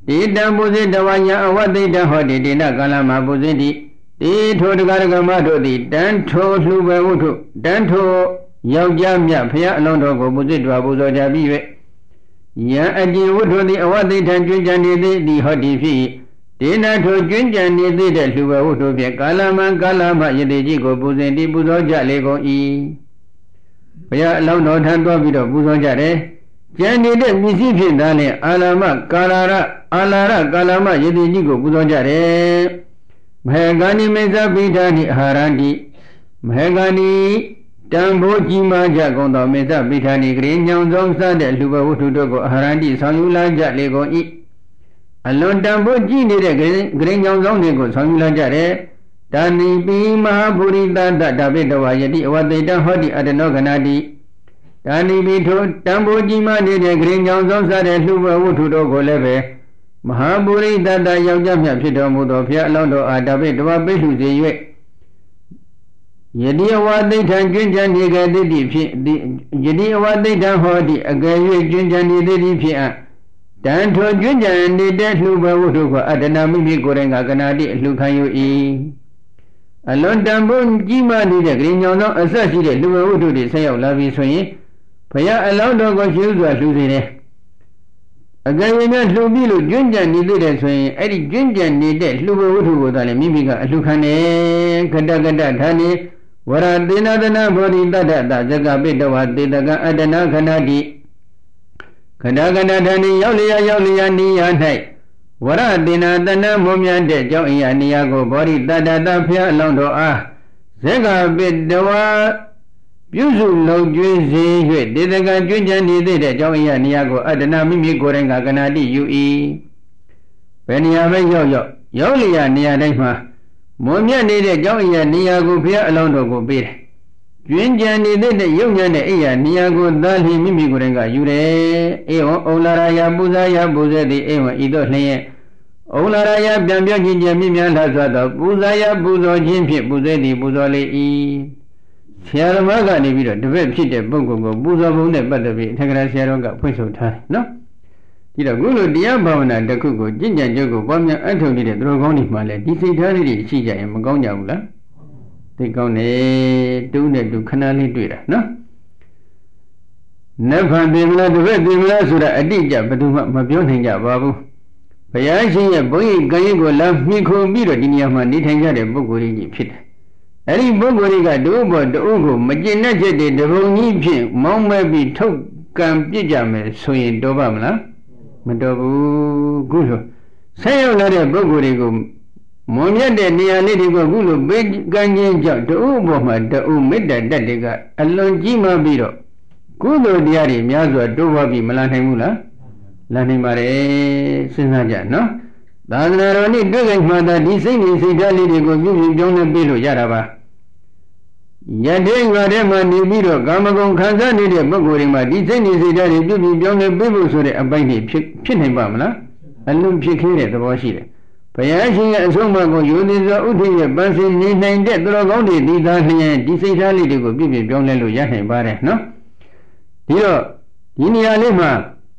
Speaker 1: တေတံပုဇိတဝါယအဝတိတဟောတိတေနကာလမပုဇိတိတေထိုတကာရကမတို့သည်တန်ထိုလှူပဲဝုထုတန်ထိုယောက်ျားမြတ်ဖရာအလုံးတော်ကိုပုဇိတဝါပူဇော်ကြပြီး၍ယံအတိဝုထုသည်အဝတိထံကျွင်းကြံနေသည်ဟောတိဖြစ်ဒေနထိုကျွင်းကြံနေသေးတဲ့လှူပဲဝုထုဖြင့်ကာလမံကာလမယတိကြီးကိုပူဇင်တိပူဇော်ကြလေကုန်၏ဘုရားအလောင်းတော်ထံသွားပြီးတော့ပူဇော်ကြတယ်ကျန်နေတဲ့မြစ္စည်းဖြင့်သာလျှင်အာလာမကာလာရကာလမယတိကြီးကိုပူဇော်ကြတယ်မဟေဂာနိမေဇပိဋ္ဌာနိအာဟာရန္တိမဟေဂာနိတံဘိုးကြီးမားကြကုန်သောမေဇပိဋ္ဌာနိဂရေညောင်ဆုံးစတဲ့လှူပဲဝုထုတို့ကိုအာဟာရန္တိဆောင်ယူလာကြလေကုန်၏အလွန်တန်ဖို့ကြည့်နေတဲ့ဂရိညောင်ဆောင်တွေကိုဆောင်ယူလာကြတယ်။ဒါနိပိမဟာပုရိသတဒါပိတဝါယတိအဝတိတဟောတိအတနောကနာတိဒါနိပိထိုတန်ဖို့ကြီးမှနေတဲ့ဂရိညောင်ဆောင်စားတဲ့လှူပဲဝုထုတို့ကိုလည်းပဲမဟာပုရိသတယောက်ျားမြတ်ဖြစ်တော်မူသောဘုရားအလောင်းတော်အားဒါပိတဝါပိလှူစေ၍ယတိအဝတိထံကျွင်းကြံနေကြသည်ဖြင့်ယတိအဝတိထံဟောတိအကယ်၍ကျွင်းကြံနေသည်ဖြင့်တန်ထိုကျွင်းကြံနေတဲ့လှူပဲဝုထုကိုအတ္တနာမိမိကိုယ်တိုင်ကကနာတိအလှူခံယူ၏အလွန်တန်ဖို့ကြီးမားနေတဲ့ဂရိညောင်သောအဆက်ရှိတဲ့လှူပဲဝုထုတွေဆက်ရောက်လာပြီဆိုရင်ဘုရားအလောင်းတော်ကိုရှိဥစွာလှူစေတယ်အကယ်၍များလှူပြီးလို့ကျွင်းကြံနေသေးတယ်ဆိုရင်အဲ့ဒီကျွင်းကြံနေတဲ့လှူပဲဝုထုကိုသာလည်းမိမိကအလှူခံတယ်ကတကတဌာနေဝရသေနသနာဘောဓိတတ္တသဇဂပိတဝသေတကအတ္တနာခဏတိခဏခဏဌာနေရောက်လျာနေရာ၌ဝရသေနသနာမွန်မြတ်တဲ့ကြောင့်အရာနေရာကိုဘောဓိတတ္တသဖျားအလောင်းတော်အားဇဂပိတဝပြုစုလုံကျွေးစေ၍သေတကကျွင်းကြံနေသေးတဲ့ကြောင့်အရာနေရာကိုအတ္တနာမိမိကိုယ်တိုင်ကကနာတိယူ၏ဘယ်နေရာပဲရောက်လျာနေရာတိုင်းမှာမွန်မြတ်နေတဲ့ကြောင့်အရာနေရာကိုဘုရားအလောင်းတော်ကိုပေးတယ်ကျွင်းကြံနေတဲ့ရုပ်ညာနဲ့အိယာနေရာကိုသာလျှင်မိမိကိုယ်တိုင်ကယူတယ်အေဝံဩလာရယပူဇာယပူဇေတိအေဝံဤသို့လျှင်ဩလာရယပြန်ပြောခြင်းမြင့်မြတ်လာစွာသောပူဇာယပူဇော်ခြင်းဖြင့်ပူဇေတိပူဇော်လေ၏ဆရာသမားကနေပြီးတော့တပည့်ဖြစ်တဲ့ပုဂ္ဂိုလ်ကိုပူဇော်ပုံနဲ့ပတ်သက်ပြီးထက္ကရာဆရာတော်ကဖွင့်ဆိုထားတယ်နော်ဒီတော့ခုလိုတရားဘာဝနာတစ်ခုကိုကျင့်ကြံကြုတ်ကိုပွားများအထောက်နေတဲ့သူတော်ကောင်းတွေမှလည်းဒီစိတ်ထားလေးတွေရှိကြရင်မကောင်းကြဘူးလားသိကောင်းတယ်တူးနဲ့တူခဏလေးတွေ့တာနော်နတ်ဖန်ပြင်မလားတပည့်ပြင်မလားဆိုတာအတိအကျဘယ်သူမှမပြောနိုင်ကြပါဘူးဘုရားရှင်ရဲ့ဘုန်းကြီးကံရင်ကိုလာမှီခိုပြီးတော့ဒီနေရာမှာနေထိုင်ကြတဲ့ပုဂ္ဂိုလ်ကြီးဖြစ်တယ်အဲ့ဒီပုဂ္ဂိုလ်တွေကတူဘောတူကိုမကျင့်တဲ့ချက်တွေတပုံကြီးဖြင့်မောင်းမဲ့ပြီးထုတ်ကံပြစ်ကြမယ်ဆိုရင်တော်ပါမလားမတော်ဘူးခုလိုဆက်ရောက်လာတဲ့ပုဂ္ဂိုလ်တွေကိုမွန်မြတ်တဲ့နေရာလေးတွေကိုခုလိုပေးကမ်းခြင်းကြောင့်တူဘောမှာတူမေတ္တာတက်တွေကအလွန်ကြီးမားပြီးတော့ကုသိုလ်တရားတွေများစွာတိုးပွားပြီးမလာနိုင်ဘူးလားလာနိုင်ပါတယ်စဉ်းစားကြနော်သာသနာတော်နဲ့တွေ့ကြမှသာဒီစိတ်နဲ့စိတ်ဓာတ်လေးတွေကိုပြုပြင်ပြောင်းလဲပေးလို့ရတာပါယတိငါတဲ့မှာနေပြီးတော့ကာမဂုဏ်ခံစားနေတဲ့ပုဂ္ဂိုလ်တွေမှာဒီစိတ်နဲ့စိတ်ဓာတ်တွေပြုပြင်ပြောင်းလဲပေးဖို့ဆိုတဲ့အပိုင်းတွေဖြစ်နိုင်ပါမလားအလုံးဖြစ်ခဲတဲ့သဘောရှိတယ်ဘုရားရှင်ရဲ့အဆုံးအမကိုယောနိသောဥဒိယပန်းစင်နေနိုင်တဲ့သူတော်ကောင်းတွေဒီသားလျင်ဒီစိတ်ဓာတ်လေးတွေကိုပြုပြင်ပြောင်းလဲလို့ရနိုင်ပါတယ်နော်ဒီတော့ဒီနေရာလေးမှာ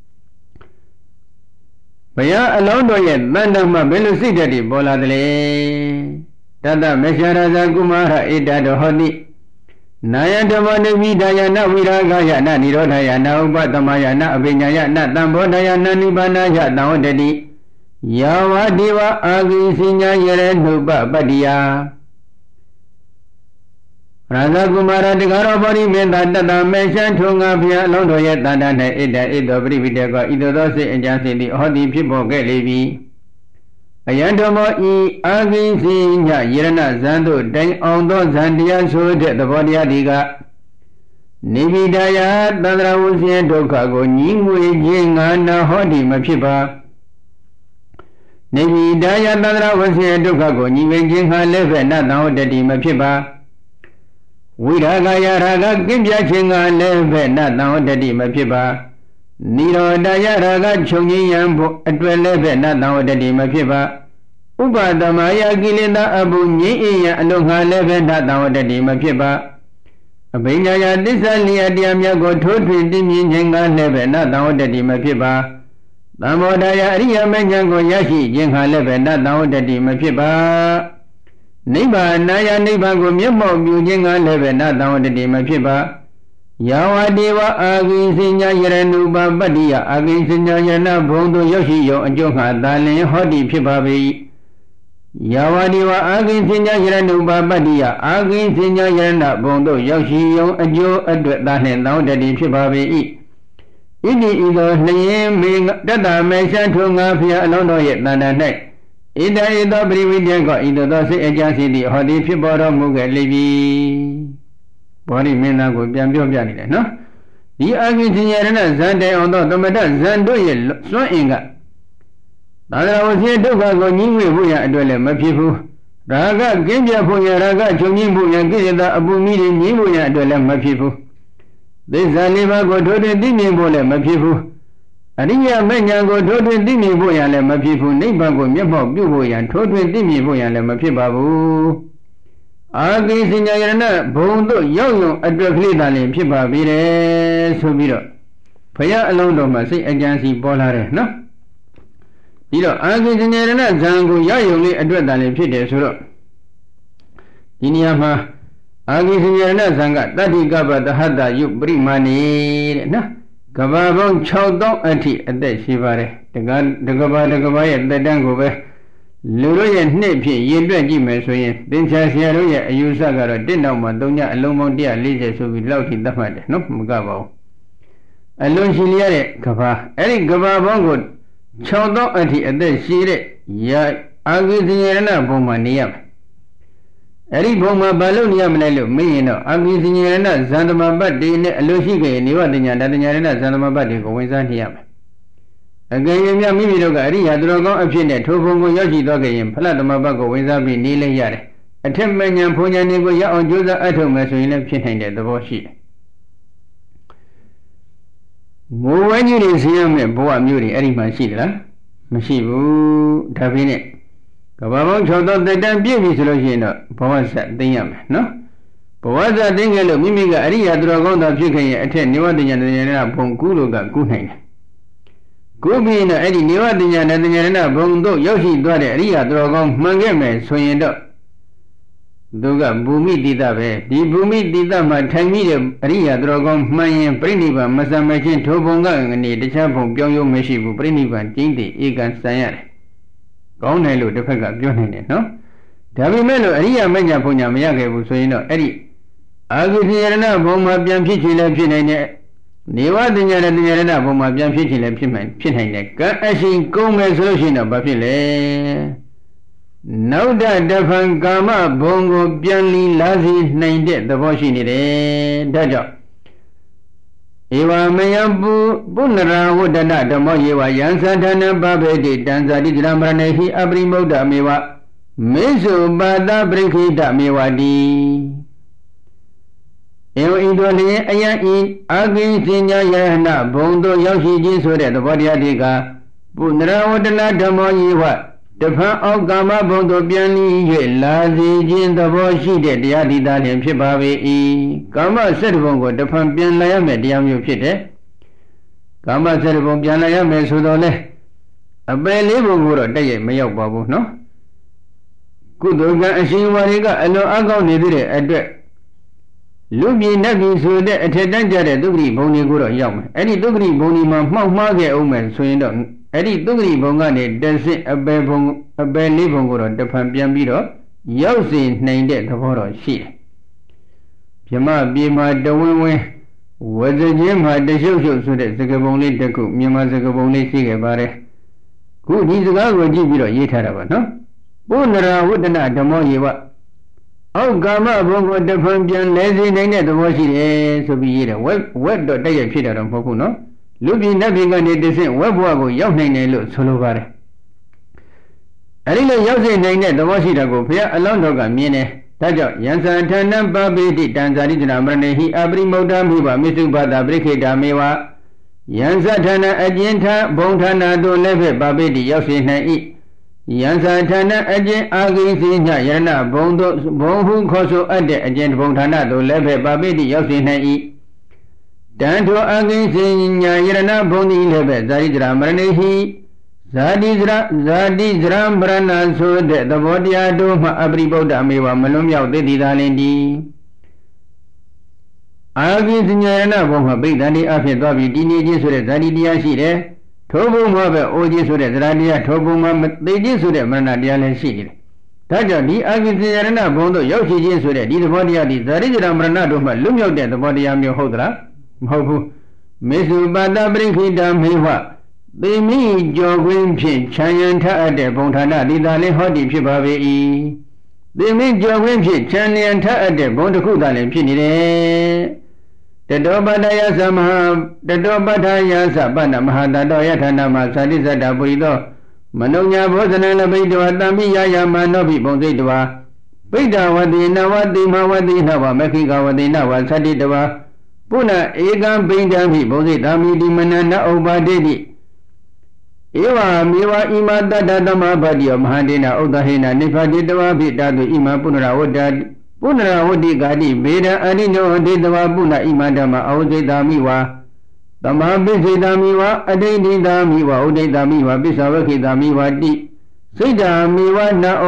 Speaker 1: ဘုရားအလောင်းတော်ရဲ့တန်တမှာဘယ်လိုစိတ်ဓာတ်တွေပေါ်လာသလဲတတမေရှာရဇာကုမာရဣတတော်ဟောတိနာယဓမ္မနိမိဒါယနာဝိရာဂယနာနိရောဓယနာဥပသမယနာအပညာယနာတံဘောဓယနာနိဗ္ဗာနယတံဝတ္တိယာဝတိဝအာဂိစိညာယရဏုပပတ္တိယရာဇကုမာရတကာရောပါရိမေတ္တတတမေရှံထုံငါဘုရားအလောင်းတော်ရဲ့တန်တ၌ဣတဣတောပရိပိတေကောဣတောသောစိတ်အကြစိတ်သည်ဟောတိဖြစ်ပေါ်ခဲ့လေပြီအယံဓမ္မောဤအာဂိစိညယရဏဇံတို့တိုင်အောင်သောဇံတရားဆိုတဲ့သဘောတရားဒီကနိဗ္ဗိဒယသန္တရာဝုဇဉ်ဒုက္ခကိုညီငွေခြင်းငါနာဟောတိမဖြစ်ပါနိဗ္ဗိဒယသန္တရာဝုဇဉ်ဒုက္ခကိုညီငွေခြင်းဟာလည်းပဲနတံဟောတတိမဖြစ်ပါဝိရာဂယရာဂကင်းပြခြင်းကလည်းပဲနတံဟောတတိမဖြစ်ပါနိရောဓယရာဂချုပ်ငြိမ်းရန်ဖို့အတွက်လည်းပဲနတံဟောတတိမဖြစ်ပါဥပသမယကိလေသာအပုငြိမ်းရန်အလုံးငါလည်းပဲနတံဟောတတိမဖြစ်ပါအဘိညာယသစ္စာလျာတရားများကိုထိုးထွင်းသိမြင်ခြင်းကလည်းပဲနတံဟောတတိမဖြစ်ပါသံဘောဓာယအရိယာမဉ္ဇဉ်ကိုရရှိခြင်းဟာလည်းပဲနတ်တောတတိမဖြစ်ပါနိဗ္ဗာန်နာယနိဗ္ဗာန်ကိုမျက်မှောက်ပြုခြင်းကလည်းပဲနတ်တောတတိမဖြစ်ပါယာဝတိဝအာဂိစိညာယရဏုပပတ္တိယအာဂိစိညာယရဏဘုံသို့ရောက်ရှိရုံအကျိုးငှာသာလင်ဟောတိဖြစ်ပါ၏ယာဝတိဝအာဂိစိညာယရဏုပပတ္တိယအာဂိစိညာယရဏဘုံသို့ရောက်ရှိရုံအကျိုးအတွက်သာနှင့်တောတတိဖြစ်ပါ၏ဣတိဤသောလျင်မေတတ္တမေရှထုငါဖျားအလုံးတော်ရဲ့တဏ္ဍာ၌ဣတဧသောပရိဝိတ္တကောဤသို့သောစိတ်အကြစီသည်ဟောသည်ဖြစ်ပေါ်တော်မူခဲ့လိမ့်မည်ဘောဓိမင်းသားကိုပြန်ပြောပြနေတယ်နော်ဒီအာဂိသင်္ယရဏဇန်တိုင်အောင်သောသမထဇန်တို့ရဲ့စွန့်အင်ကသာသနာ့ဝစီဒုက္ခကိုညှိငွေဖို့ရအတွက်လည်းမဖြစ်ဘူးရာဂကင်းပြဖို့ရရာဂချုပ်ငြိမ်းဖို့ရကိလေသာအပူမိတွေညှိဖို့ရအတွက်လည်းမဖြစ်ဘူးသစ္စာလေးပါးကိုထိုးထွင်းသိမြင်ဖို့လည်းမဖြစ်ဘူးအရိယာမဉ္ဇဉ်ကိုထိုးထွင်းသိမြင်ဖို့ရလည်းမဖြစ်ဘူးနိဗ္ဗာန်ကိုမျက်မှောက်ပြုဖို့ရထိုးထွင်းသိမြင်ဖို့ရလည်းမဖြစ်ပါဘူးအာဂိစိညာယရဏဘုံတို့ရောက်ရုံအတွက်ကလေးသာလျှင်ဖြစ်ပါပြီတဲ့ဆိုပြီးတော့ဘုရားအလုံးတော်မှာစိတ်အကြံစီပေါ်လာတယ်နော်ဒီတော့အာဂိစိညာယရဏဇံကိုရောက်ရုံလေးအတွက်သာလျှင်ဖြစ်တယ်ဆိုတော့ဒီနေရာမှာအာဂိစိညာယရဏဇံကတတ္တိကပ္ပသဟတယုပရိမာဏိတဲ့နော်ကဘာပေါင်း6000အထိအသက်ရှိပါတယ်တကဘာရဲ့သက်တမ်းကိုပဲလူတို့ရဲ့နှစ်ဖြင့်ရင်တွက်ကြည့်မယ်ဆိုရင်သင်္ချာဆရာတို့ရဲ့အယူဆကတော့တစ်နောက်မှ3ညအလုံးပေါင်း140ဆိုပြီးလောက်ထိသတ်မှတ်တယ်နော်မကပါဘူးအလွန်ရှိလျက်တဲ့ကဘာအဲ့ဒီကဘာပေါင်းကို6000အထိအသက်ရှိတဲ့အာဂိသင်္ယရဏဘုံမှာနေရမယ်အဲ့ဒီဘုံမှာဘာလို့နေရမလဲလို့မေးရင်တော့အာဂိသင်္ယရဏဇန္တမပတ်တွေနဲ့အလိုရှိခဲ့နေဝတညာတညာရဏဇန္တမပတ်တွေကိုဝင်စားနေရမယ်အကယ်၍မြတ်မိမိတို့ကအရိယာသူတော်ကောင်းအဖြစ်နဲ့ထိုဘုံကိုရောက်ရှိသွားခဲ့ရင်ဖလသမဘတ်ကိုဝင်စားပြီးနေလဲရတယ်အထက်မဉဏ်ဘုံဉဏ်တွေကိုရအောင်ကြိုးစားအထောက်မယ်ဆိုရင်လည်းဖြစ်နိုင်တဲ့သဘောရှိတယ်ငိုဝဲကြီးတွေဆင်းရမယ့်ဘဝမျိုးတွေအဲ့ဒီမှာရှိသလားမရှိဘူးဒါပြင်းနဲ့ကဘာပေါင်း6000တက်တန်းပြည့်ပြီဆိုလို့ရှိရင်တော့ဘဝဆက်သိမ်းရမယ်နော်ဘဝဆက်သိမ်းခဲ့လို့မိမိကအရိယာသူတော်ကောင်းသာဖြစ်ခဲ့ရင်အထက်နိဝတညာတညာရဏဘုံကူးလို့ကကူးနိုင်တယ်ကုပြီးတော့အဲ့ဒီနေဝတညာနဲ့တညာရဏဘုံတို့ရောက်ရှိသွားတဲ့အရိယာသူတော်ကောင်းမှန်ခဲ့မယ်ဆိုရင်တော့သူကဘူမိတိတပဲဒီဘူမိတိတမှာထိုင်မိတဲ့အရိယာသူတော်ကောင်းမှန်ရင်ပြိဋိဘံမဆံမချင်းထိုဘုံကနေတခြားဘုံပြောင်းရုံမရှိဘူးပြိဋိဘံကျင်းတည်ဧကန်ဆံရတယ်ကောင်းတယ်လို့တစ်ဖက်ကပြောနိုင်တယ်နော်ဒါပေမဲ့လို့အရိယာမညာဘုံညာမရခဲ့ဘူးဆိုရင်တော့အဲ့ဒီအာဂိသင်္ယရဏဘုံမှာပြန်ဖြစ်ချင်လည်းဖြစ်နိုင်တယ်နေဝတညာနဲ့တညာရဏဘုံမှာပြန်ဖြစ်ချင်လည်းဖြစ်နိုင်တယ်ကံအရှင်ကုန်းမယ်ဆိုလို့ရှိရင်တော့ဘာဖြစ်လဲနောက်တဖန်ကာမဘုံကိုပြန်လီလာစီနိုင်တဲ့သဘောရှိနေတယ်ဒါကြောင့်ဧဝမယပုဏ္ဏရာဝတ္တနဓမ္မောယေဝယံသန္ဌနံပဘေတိတံဇာတိတရမရဏေဟိအပရိမုဒ္ဒမေဝမေစုပါတပရိခိတမေဝတိဧဝဣတောလျင်အယံဤအာဂိစိညာယဟနာဘုံတို့ရောက်ရှိခြင်းဆိုတဲ့သဘောတရားတွေကပုဏ္ဏရာဝတ္တနဓမ္မောယေဝတဖန်အောက်ကာမဘုံတို့ပြန်လီ၍လာစေခြင်းသဘောရှိတဲ့တရားဒီသားလျင်ဖြစ်ပါပေ၏ကာမ7ဘုံကိုတဖန်ပြန်လာရမယ်တရားမျိုးဖြစ်တယ်ကာမ7ဘုံပြန်လာရမယ်ဆိုတော့လေအပယ်4ဘုံကိုတော့တက်ရိုက်မရောက်ပါဘူးနော်ကုသိုလ်ကံအရှင်ဝါရီကအလွန်အကောင်းနေသေးတဲ့အတွက်လူပြည်နတ်ပြည်ဆိုတဲ့အထက်တန်းကြတဲ့သုခရိဘုံတွေကိုတော့ရောက်မယ်အဲ့ဒီသုခရိဘုံဒီမှာမှောက်မှားခဲ့အောင်မယ်ဆိုရင်တော့အဲ့ဒီသုခရိဘုံကနေတဆင့်အပယ်4ဘုံကိုတော့တဖန်ပြန်ပြီးတော့ရောက်စေနိုင်တဲ့သဘောတော့ရှိတယ်ဗြဟ္မပြေမှာတဝင်းဝင်းဝဇချင်းမှာတရှုပ်ရှုပ်ဆိုတဲ့စကားပုံလေးတစ်ခုမြန်မာစကားပုံလေးရှိခဲ့ပါတယ်ခုဒီစကားကိုကြည့်ပြီးတော့ရေးထားတာပါနော်ပုဏ္ဏရာဝတ္တနဓမ္မောယေဝအောက်ကာမဘုံကိုတဖန်ပြန်လဲစေနိုင်တဲ့သဘောရှိတယ်ဆိုပြီးရေးတယ်ဝက်တော့တက်ရဖြစ်တာတော့မဟုတ်ဘူးနော်လူပြည်နတ်ပြည်ကနေတဆင့်ဝက်ဘဝကိုရောက်နိုင်တယ်လို့ဆိုလိုပါတယ်အဲဒီလိုရောက်စေနိုင်တဲ့သဘောရှိတာကိုဘုရားအလောင်းတော်ကမြင်တယ်ဒါကြောင့်ယံသဌာနံပပိတိတံဇာတိတနာမရဏေဟိအပရိမုဒ္ဒမိဘမိစုဘာတာပရိခေတာမေဝယံသဌာနအကျဉ်ထဘုံဌာနတို့လည်းပဲပပိတိရောက်စေနိုင်၏ယံသဌာနအကျဉ်အာဂိစိညယရဏဘုံတို့ဘုံဟုခေါ်ဆိုအပ်တဲ့အကျဉ်ဘုံဌာနတို့လည်းပဲပပိတိရောက်စေနိုင်၏ Tanto against Yarana Bondi Lebe, Zaridra Marnehi, Zadizra Brana, so that the body Adoma Abriboda Mewa Malumia, the Didalendi. Against Yarana Boma, Big Daddy after Dobby, teenagers with Zadidia Shide, Tobu Maba, Ojis with Radia, Tobu, they just with Manadian Shide. Taja di against Yarana Bondo, Yoshi Jins with it, the body of the Zaridra Branado, Lumio, the body of your Hodra. Hopu, Misu Bada Brinkida Mewa. They meet your wimpy, Chayanta at the Bontana, Didale Hodi Pibavi. They meet your wimpy, Chayanta at the Bontakuda Pinide. The Dobadaya Sama, the Dobadaya Sabana Mahada Doyatana Masadiza Daburido, Manonia Bosana Bido Adami Yaya Manobi Bonzidua. Bida Wadina Wadima Wadina, Makiga Wadina, Wasadidawa. Puna Egan Bindami Bosi Dami Dimanana Obadedi Ewa Miwa Ima Dadama Badia Mahandina Odahina Nifadidawa Bidadu Ima Punara Wodad Punara Wodi Gadi Beda Adino Dedawa Puna Imadama Ode Damiwa Dama Bisi Damiwa Adedi Damiwa Ode Damiwa Bisawaki Damiwa Di Sida Miwa Na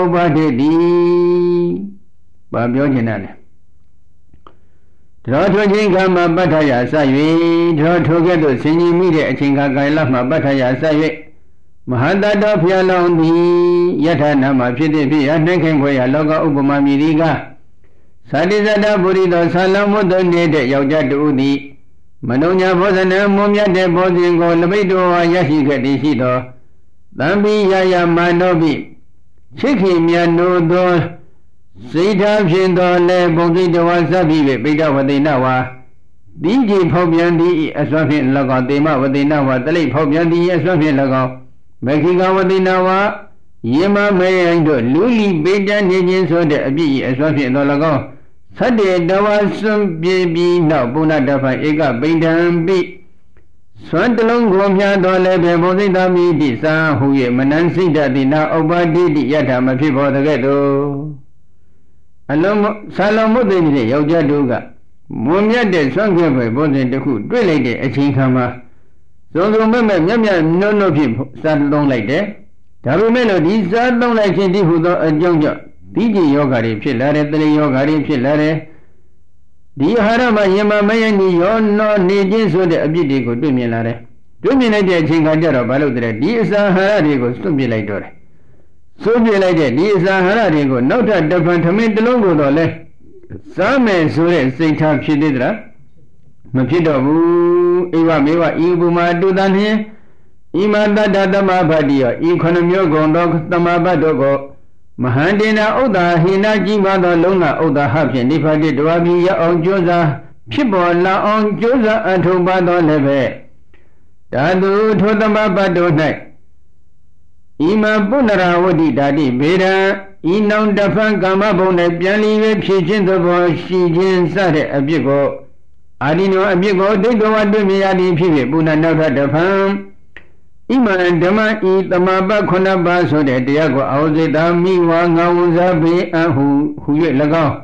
Speaker 1: Obadedi Babio Jenane Draw to Jingama Bataya Saye, draw to get to Sini Media Chinga Bataya Saye, Mahanda Dopia Londi, Yatana Mapidi, and Nekenway, Loga Ubama Miriga, Sadizada Burido Salamo Donde, Yaujadi, Manonia Bosana, Mumia de Bosingo, Labido, Yashika Disido, Bambi Yaya Manobi, Chiki Miano Do. Sita Shindole Bondi Wasabi, Bida Wadinawa, DJ Pobiandi, a Swafian Lago, Dema Wadinawa, the late Pobiandi, a Swafian Lago, Mekiga Wadinawa, Yema May and Luli Bida Nijin so the Abi, a Swafian Lago, Sade Dawa Sum Baby, now Buna Dafa Ega, Bida B. Swantalong Gomia Dole, Bozidami, Disa, who ye Manansi Dadina, Obadi, Yatama people the ghetto. Along Salamudin, Yojaduga, Mumia de Sangue, Bosin de Ku, really a chinkama. So the remember Yamia, no people, start long like that. Tabu melodies start long like Cindy who a young DJ Yoga, Chillare, the Yoga, Chillare. The Harama Yama Mayani, yon no needing so the ability could do me lare. Do me like a chinkajara, Baludre, these are Haradi, to be like that. So be like that, these are Haradigo, not at the Pantamid Longo Dole. Some men so say time she did that. Mapido, Eva Mewa, Ibuma do than here. Imanda Dadama Badia, Economio Gondog, Tamabadogo, Mahandina Oda, Hina Jimada Lona Oda Happy, Nifadi Dwabia on Josa, Chibola on Josa and Tobado Leve. Dadu Todamabado night. Ima Bunara Wadi Daddy Beda, Inam Dafan Gama Bone, Piani, Pichin the Boy, Shijin Sade, Abigo, Adino Abigo, they go and do me Adi Pivi, Buna Nava Dafan, Ima and Dama eat the Maba Konaba so that Diago, Auze Dami, Wanga, Be, and who yet Lago.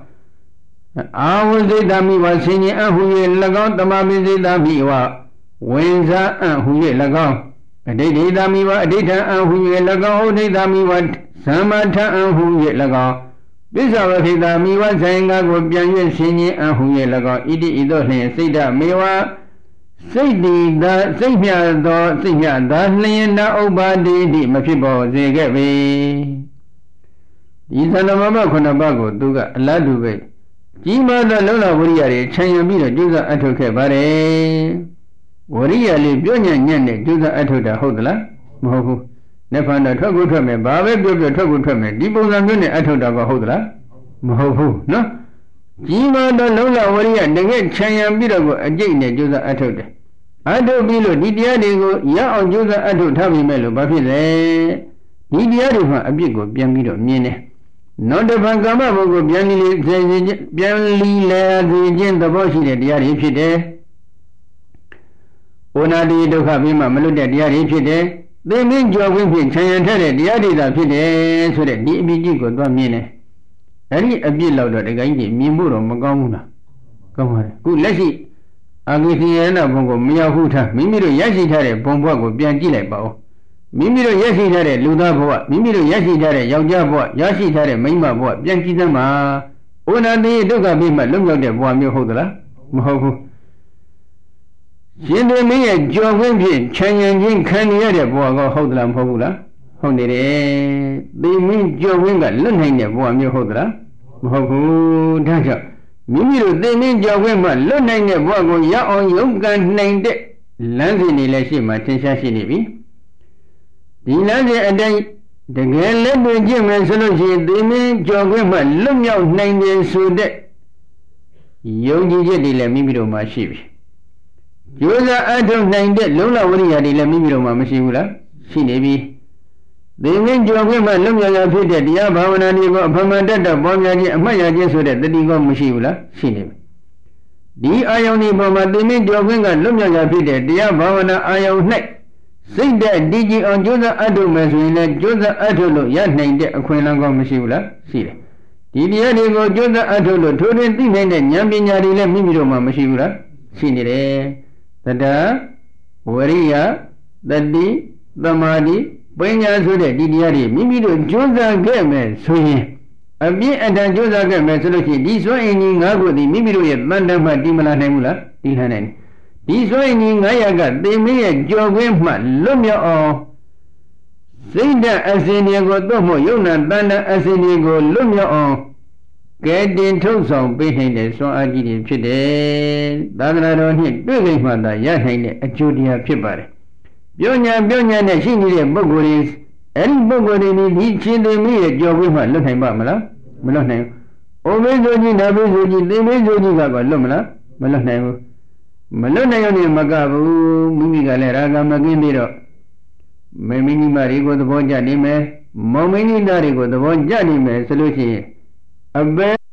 Speaker 1: Auze Dami was singing, and who yet Lago, the Mami Dami, Wenza, and who yet Lago. A day Damiwa, a data and who ye lago, de Damiwa, Samata and who ye lago. This hour he Damiwa saying I would be a singing and who ye lago, Idi Idone, Sida Mewa, Sidi, the Singya, the Singya, the Lena Obadi, the Machibo, they get me. These are the Mama Konabago, Duga, Laduga. Jima the Lola Wuriari, China Bida, Duga Atoke Bare. Waria Libunia Yane, do the Atoda Hodla, Mohu, Nepanda Togu Tome, Babe, Togu Tome, Dipo Zamuni Atoda Hodla, Mohu, no? Jima the Lola Waria, the get China Bidago, a Jane, do the Atoda. Ado Bilo, Didiadigo, Ya on Juza Ato Tabi Melo, Bafile, Didiadifa, a bigo, Biamido, Mine. Not the Pangama, Bianli, the Jin, the Boshi, the Diari, Ona di doka bima maluda diari pide, they mean your wimpy, Chayantare, diari da pide, so that DBG got 1 minute. Any a bill louder, the guy, Mimuro, Magamuna. Come on, good, let's see. အာဂိစီယနာဘုံကိုမရောက်ဘူးထားမိမိတို့ရရှိထားတဲ့ဘုံဘဝကိုပြန်ကြည့်လိုက်ပါဦးမိမိတို့ရရှိထားတဲ့လူသားဘဝမိမိတို့ရရှိထားတဲ့ယောက်ျားဘဝရရှိထားတဲ့မိန်းမဘဝပြန်ကြည့်သမ်းပါဩနာတိဒုက္ခပြီးမှလွတ်မြောက်တဲ့ဘဝမျိုးဟုတ်သလားမဟုတ်ဘူးရှင်သူမင်းရဲ့ကြော်ခွင့်ဖြင့်ခြံရံခြင်းခံရတဲ့ဘဝကဟုတ်သလားမဟုတ်ဘူးလားဟုတ်နေတယ်သိမင်းကြော်ခွင့်ကလွတ်နိုင်တဲ့ဘဝမျိုးဟုတ်သလားမဟုတ်ဘူးဒါကြောင့်မိမိတို့သိမင်းကြော်ခွင့်မှလွတ်နိုင်တဲ့ဘဝကိုရအောင်ရုန်းကန်နိုင်တဲ့လမ်းစဉ်တွေလည်းရှိမှထင်ရှားရှိနေပြီဒီလမ်းစဉ်အတိုင်းတကယ်လက်တွေ့ကျင့်မယ်ဆိုလို့ရှိရင်သိမင်းကြော်ခွင့်မှလွတ်မြောက်နိုင်တယ်ဆိုတဲ့ယုံကြည်ချက်တွေလည်းမိမိတို့မှာရှိပြီကျိုးစားအထောက်နိုင်တဲ့လုံလဝရိယတွေလည်းမိမိတို့မှာမရှိဘူးလားရှိနေပြီသိမင်းကြော်ခွင့်မှလွတ်မြောက်ရဖြစ်တဲ့တရားဘာဝနာတွေကိုအဖမှန်တတ်တတ်ပေါ်များခြင်းအမှတ်ရခြင်းဆိုတဲ့တတိကောမရှိဘူးလားရှိနေပြီဒီအာယုန်ဒီပေါ်မှာသိမင်းကြော်ခွင့်ကလွတ်မြောက်ရဖြစ်တဲ့တရားဘာဝနာအာယုန်၌စိတ်တဲ့ဒီကြည်အောင်ကျိုးစားအထုတ်မယ်ဆိုရင်လည်းကျိုးစားအထုတ်လို့ရနိုင်တဲ့အခွင့်အလမ်းကောမရှိဘူးလားရှိတယ်ဒီတရားတွေကိုကျိုးစားအထုတ်လို့ထိုးထွင်းသိနိုင်တဲ့ဉာဏ်ပညာတွေလည်းမိမိတို့မှာမရှိဘူးလားရှိနေတယ်တတဝရိယတတိသမာဓိပညာဆိုတဲ့ဒီတရားတွေမိမိတို့ကျိုးစားခဲ့မယ်ဆိုရင်အပြည့်အထန်ကျိုးစားခဲ့မယ်ဆိုလို့ရှိရင်ဒီစွမ်းအင်ကြီး၅ခုသည်မိမိတို့ရဲ့တန်တမ်းမှတည်မလာနိုင်ဘူးလားတည်လာနိုင်တယ်ဒီစွမ်းအင်ကြီး900ကသေမင်းရဲ့ကြော်ခွင့်မှလွတ်မြောက်အောင်စိတ်ဓာတ်အစဉ်တွေကိုသို့မဟုတ်ယုံနာတန်တအစဉ်တွေကိုလွတ်မြောက်အောင်ကဲတင်ထုတ်ဆောင်ပေးနိုင်တဲ့စွမ်းအားကြီးတွေဖြစ်တယ်သာသနာတော်နှင့်တွေ့လိမ့်မှသာရနိုင်တဲ့အကျိုးတရားဖြစ်ပါတယ်ပြောညာနဲ့ရှိနေတဲ့ပုဂ္ဂိုလ်တွေအဲ့ဒီပုဂ္ဂိုလ်တွေဒီရှင်သေမင်းရဲ့ကြော်ခွင့်မှလွတ်နိုင်ပါမလားမလွတ်နိုင်ဘူးအိုမေဆိုကြီးနာမေဆိုကြီးသေမင်းဆိုကြီးကတော့လွတ်မလားမလွတ်နိုင်ဘူးမလွတ်နိုင်ရုံနဲ့မကဘူးမိမိကလည်းရာဂမကင်းပြီးတော့မိမိမတွေကိုသဘောကျနေမယ်မောင်မင်းကြီးသားတွေကိုသဘောကျနေမယ်ဆိုလို့ရှိရင်အပေ